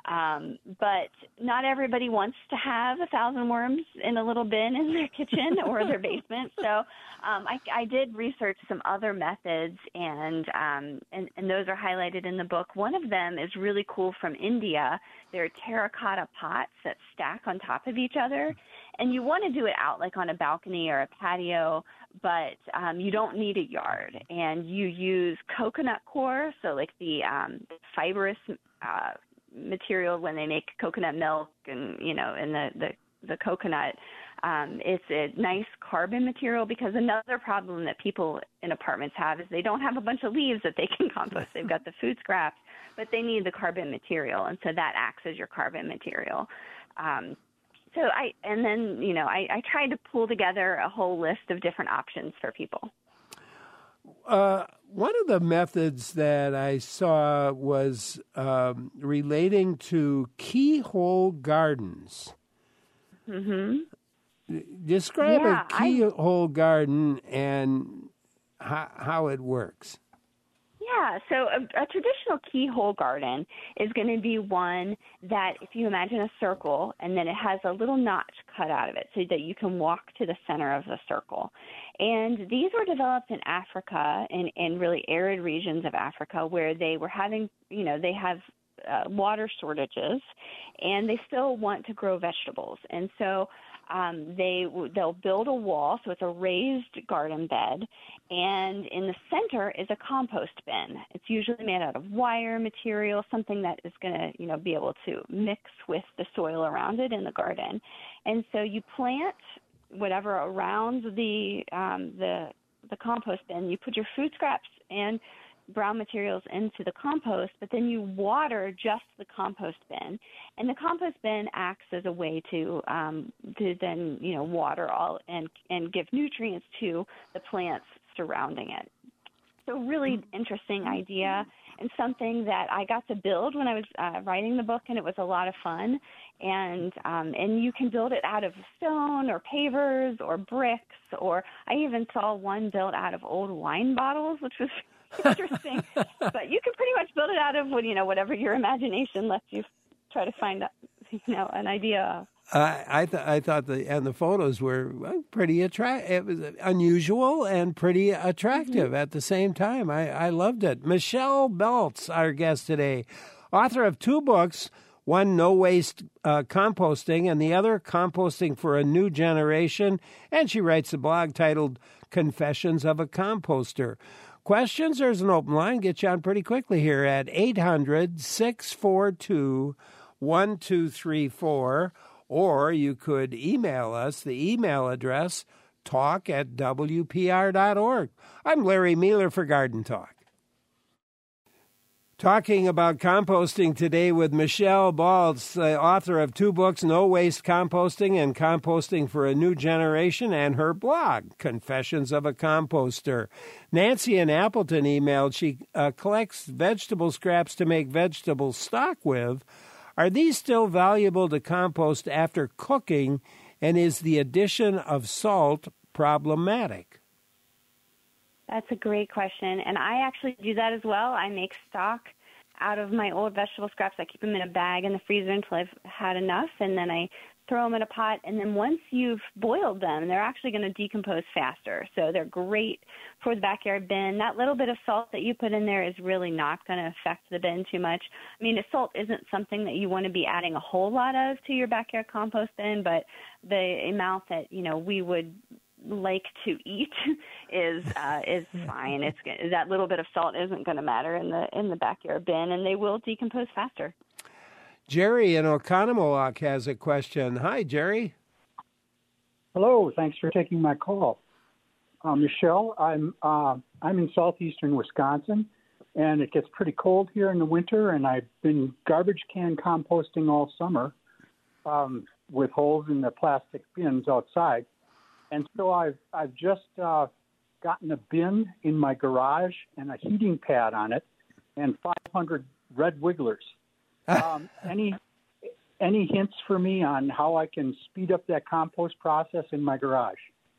But not everybody wants to have 1,000 worms in a little bin in their kitchen or their basement. So I did research some other methods, and those are highlighted in the book. One of them is really cool from India. They're terracotta pots that stack on top of each other. And you want to do it out like on a balcony or a patio, but you don't need a yard. And you use coconut coir, so like the fibrous material when they make coconut milk and, and the coconut. It's a nice carbon material because another problem that people in apartments have is they don't have a bunch of leaves that they can compost. They've got the food scraps, but they need the carbon material, and so that acts as your carbon material. So I tried to pull together a whole list of different options for people. One of the methods that I saw was relating to keyhole gardens. Mm-hmm. Describe a keyhole garden and how it works. Yeah, so a traditional keyhole garden is going to be one that if you imagine a circle and then it has a little notch cut out of it so that you can walk to the center of the circle. And these were developed in Africa, in really arid regions of Africa where they were having, they have water shortages and they still want to grow vegetables. And so they'll build a wall, so it's a raised garden bed, and in the center is a compost bin. It's usually made out of wire material, something that is going to, be able to mix with the soil around it in the garden. And so you plant whatever around the compost bin. You put your food scraps and brown materials into the compost, but then you water just the compost bin, and the compost bin acts as a way to then water all and give nutrients to the plants surrounding it. So really interesting idea, and something that I got to build when I was writing the book, and it was a lot of fun. And you can build it out of stone or pavers or bricks, or I even saw one built out of old wine bottles, which was interesting. But you can pretty much build it out of whatever your imagination lets you try to find an idea of. I thought the photos were pretty attractive. It was unusual and pretty attractive at the same time. I loved it. Michelle Beltz, our guest today, author of 2 books, one No Waste Composting and the other Composting for a New Generation, and she writes a blog titled Confessions of a Composter. Questions? There's an open line. Get you on pretty quickly here at 800-642-1234. Or you could email us. The email address, talk@wpr.org. I'm Larry Mealer for Garden Talk. Talking about composting today with Michelle Baltz, the author of 2 books, No Waste Composting and Composting for a New Generation, and her blog, Confessions of a Composter. Nancy in Appleton emailed, she collects vegetable scraps to make vegetable stock with. Are these still valuable to compost after cooking, and is the addition of salt problematic? That's a great question, and I actually do that as well. I make stock out of my old vegetable scraps. I keep them in a bag in the freezer until I've had enough, and then I throw them in a pot. And then once you've boiled them, they're actually going to decompose faster. So they're great for the backyard bin. That little bit of salt that you put in there is really not going to affect the bin too much. I mean, salt isn't something that you want to be adding a whole lot of to your backyard compost bin, but the amount that, we would like to eat is fine. It's that little bit of salt isn't going to matter in the backyard bin, and they will decompose faster. Jerry in Oconomowoc has a question. Hi, Jerry. Hello. Thanks for taking my call, Michelle. I'm in southeastern Wisconsin, and it gets pretty cold here in the winter. And I've been garbage can composting all summer with holes in the plastic bins outside. And so I've just gotten a bin in my garage and a heating pad on it, and 500 red wigglers. Any hints for me on how I can speed up that compost process in my garage?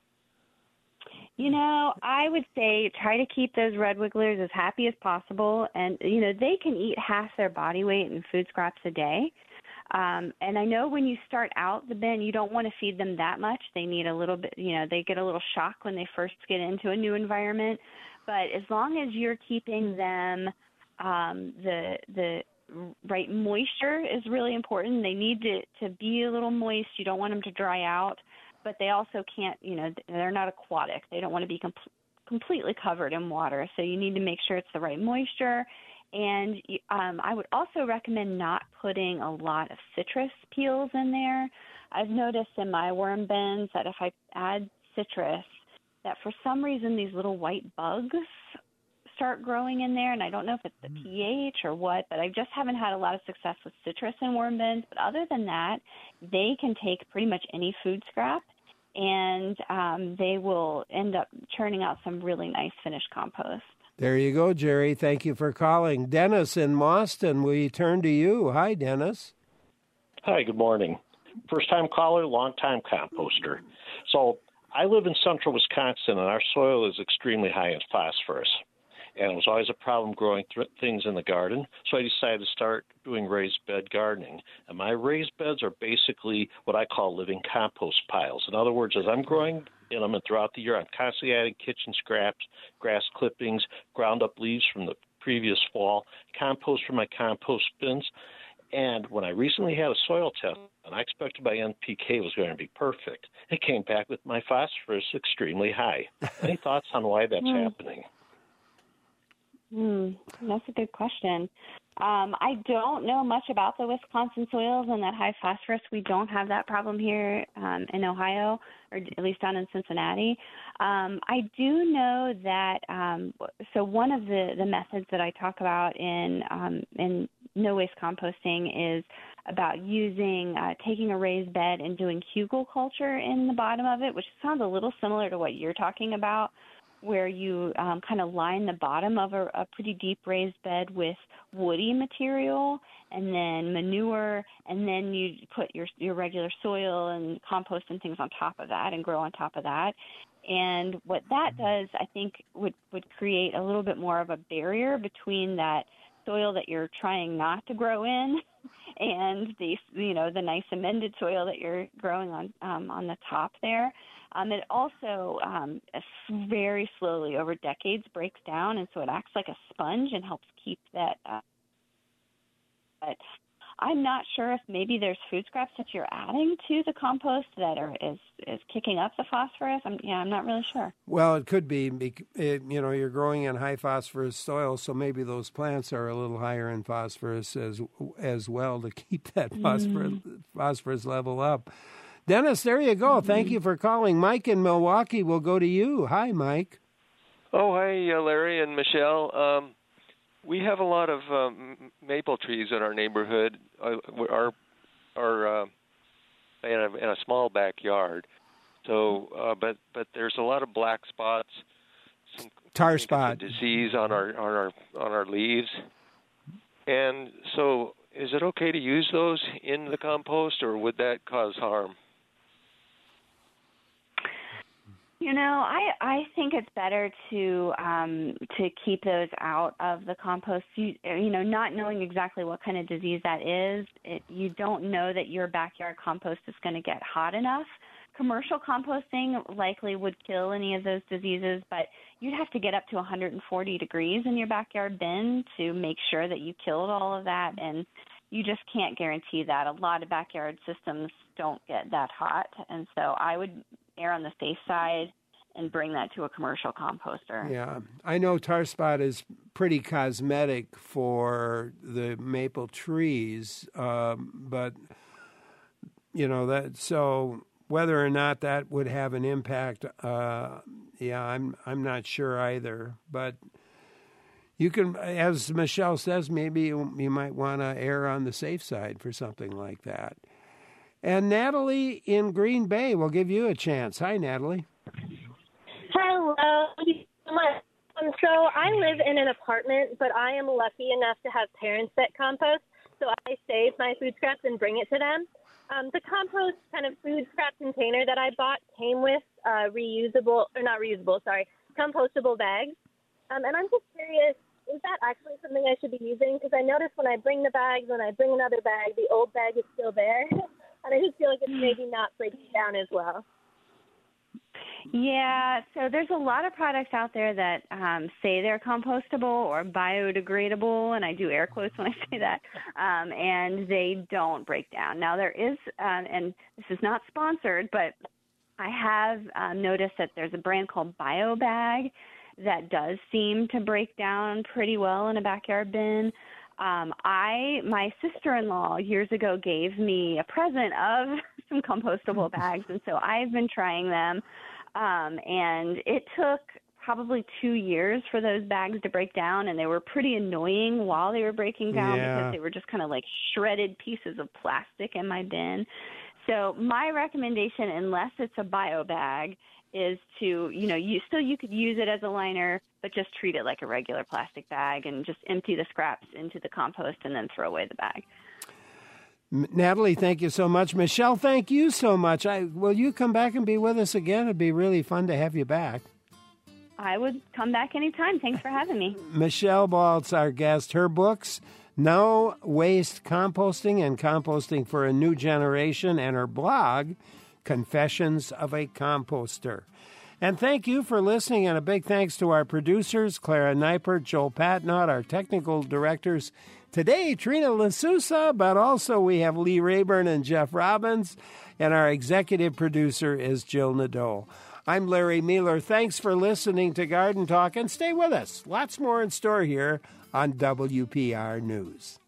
I would say try to keep those red wigglers as happy as possible. And, they can eat half their body weight in food scraps a day. And I know when you start out the bin, you don't want to feed them that much. They need a little bit, they get a little shock when they first get into a new environment. But as long as you're keeping them, the right moisture is really important. They need to be a little moist. You don't want them to dry out, but they also can't, they're not aquatic. They don't want to be completely covered in water. So you need to make sure it's the right moisture. And I would also recommend not putting a lot of citrus peels in there. I've noticed in my worm bins that if I add citrus, that for some reason these little white bugs start growing in there, and I don't know if it's the pH or what, but I just haven't had a lot of success with citrus in worm bins. But other than that, they can take pretty much any food scrap, and they will end up churning out some really nice finished compost. There you go, Jerry. Thank you for calling. Dennis in Mauston, we turn to you. Hi, Dennis. Hi, good morning. First-time caller, long-time composter. So I live in central Wisconsin, and our soil is extremely high in phosphorus. And it was always a problem growing things in the garden, so I decided to start doing raised bed gardening. And my raised beds are basically what I call living compost piles. In other words, as I'm growing in them and throughout the year, I'm constantly adding kitchen scraps, grass clippings, ground up leaves from the previous fall, compost from my compost bins. And when I recently had a soil test, and I expected my NPK was going to be perfect, it came back with my phosphorus extremely high. Any thoughts on why that's happening? That's a good question. I don't know much about the Wisconsin soils and that high phosphorus. We don't have that problem here in Ohio, or at least down in Cincinnati. I do know that, so one of the methods that I talk about in no-waste composting is about taking a raised bed and doing hugel culture in the bottom of it, which sounds a little similar to what you're talking about, where you kind of line the bottom of a pretty deep raised bed with woody material and then manure, and then you put your regular soil and compost and things on top of that and grow on top of that. And what that does, I think, would create a little bit more of a barrier between that soil that you're trying not to grow in and the nice amended soil that you're growing on the top there. It also very slowly over decades breaks down, and so it acts like a sponge and helps keep that. But I'm not sure if maybe there's food scraps that you're adding to the compost that is kicking up the phosphorus. I'm not really sure. Well, it could be. You're growing in high phosphorus soil, so maybe those plants are a little higher in phosphorus as well to keep that phosphorus level up. Dennis, there you go. Thank you for calling. Mike in Milwaukee will go to you. Hi, Mike. Oh, hi, Larry and Michelle. We have a lot of maple trees in our neighborhood. Our in a small backyard. So, but there's a lot of black spots, some tar spot disease on our leaves, and so is it okay to use those in the compost, or would that cause harm? I think it's better to keep those out of the compost. Not knowing exactly what kind of disease that is, you don't know that your backyard compost is going to get hot enough. Commercial composting likely would kill any of those diseases, but you'd have to get up to 140 degrees in your backyard bin to make sure that you killed all of that, and you just can't guarantee that. A lot of backyard systems don't get that hot, and so I would err on the safe side and bring that to a commercial composter. Yeah, I know tar spot is pretty cosmetic for the maple trees, but that. So whether or not that would have an impact, I'm not sure either. But you can, as Michelle says, maybe you might want to err on the safe side for something like that. And Natalie in Green Bay will give you a chance. Hi, Natalie. Hello. Thank you so much. So I live in an apartment, but I am lucky enough to have parents that compost, so I save my food scraps and bring it to them. The compost kind of food scrap container that I bought came with compostable bags. And I'm just curious, is that actually something I should be using? Because I notice when I bring the bags, when I bring another bag, the old bag is still there. And I just feel like it's maybe not breaking down as well. Yeah, so there's a lot of products out there that say they're compostable or biodegradable, and I do air quotes when I say that, and they don't break down. Now there is, and this is not sponsored, but I have noticed that there's a brand called BioBag that does seem to break down pretty well in a backyard bin. My sister-in-law years ago gave me a present of some compostable bags, and so I've been trying them. And it took probably 2 years for those bags to break down, and they were pretty annoying while they were breaking down because they were just kind of like shredded pieces of plastic in my bin. So my recommendation, unless it's a bio bag, is to, you could use it as a liner, but just treat it like a regular plastic bag and just empty the scraps into the compost and then throw away the bag. Natalie, thank you so much. Michelle, thank you so much. Will you come back and be with us again? It'd be really fun to have you back. I would come back anytime. Thanks for having me. Michelle Baltz, our guest. Her books, No Waste Composting and Composting for a New Generation, and her blog, Confessions of a Composter. And thank you for listening, and a big thanks to our producers, Clara Neipert, Joel Patnott, our technical directors today, Trina Lasusa, but also we have Lee Rayburn and Jeff Robbins, and our executive producer is Jill Nadeau. I'm Larry Mueller. Thanks for listening to Garden Talk, and stay with us. Lots more in store here on WPR News.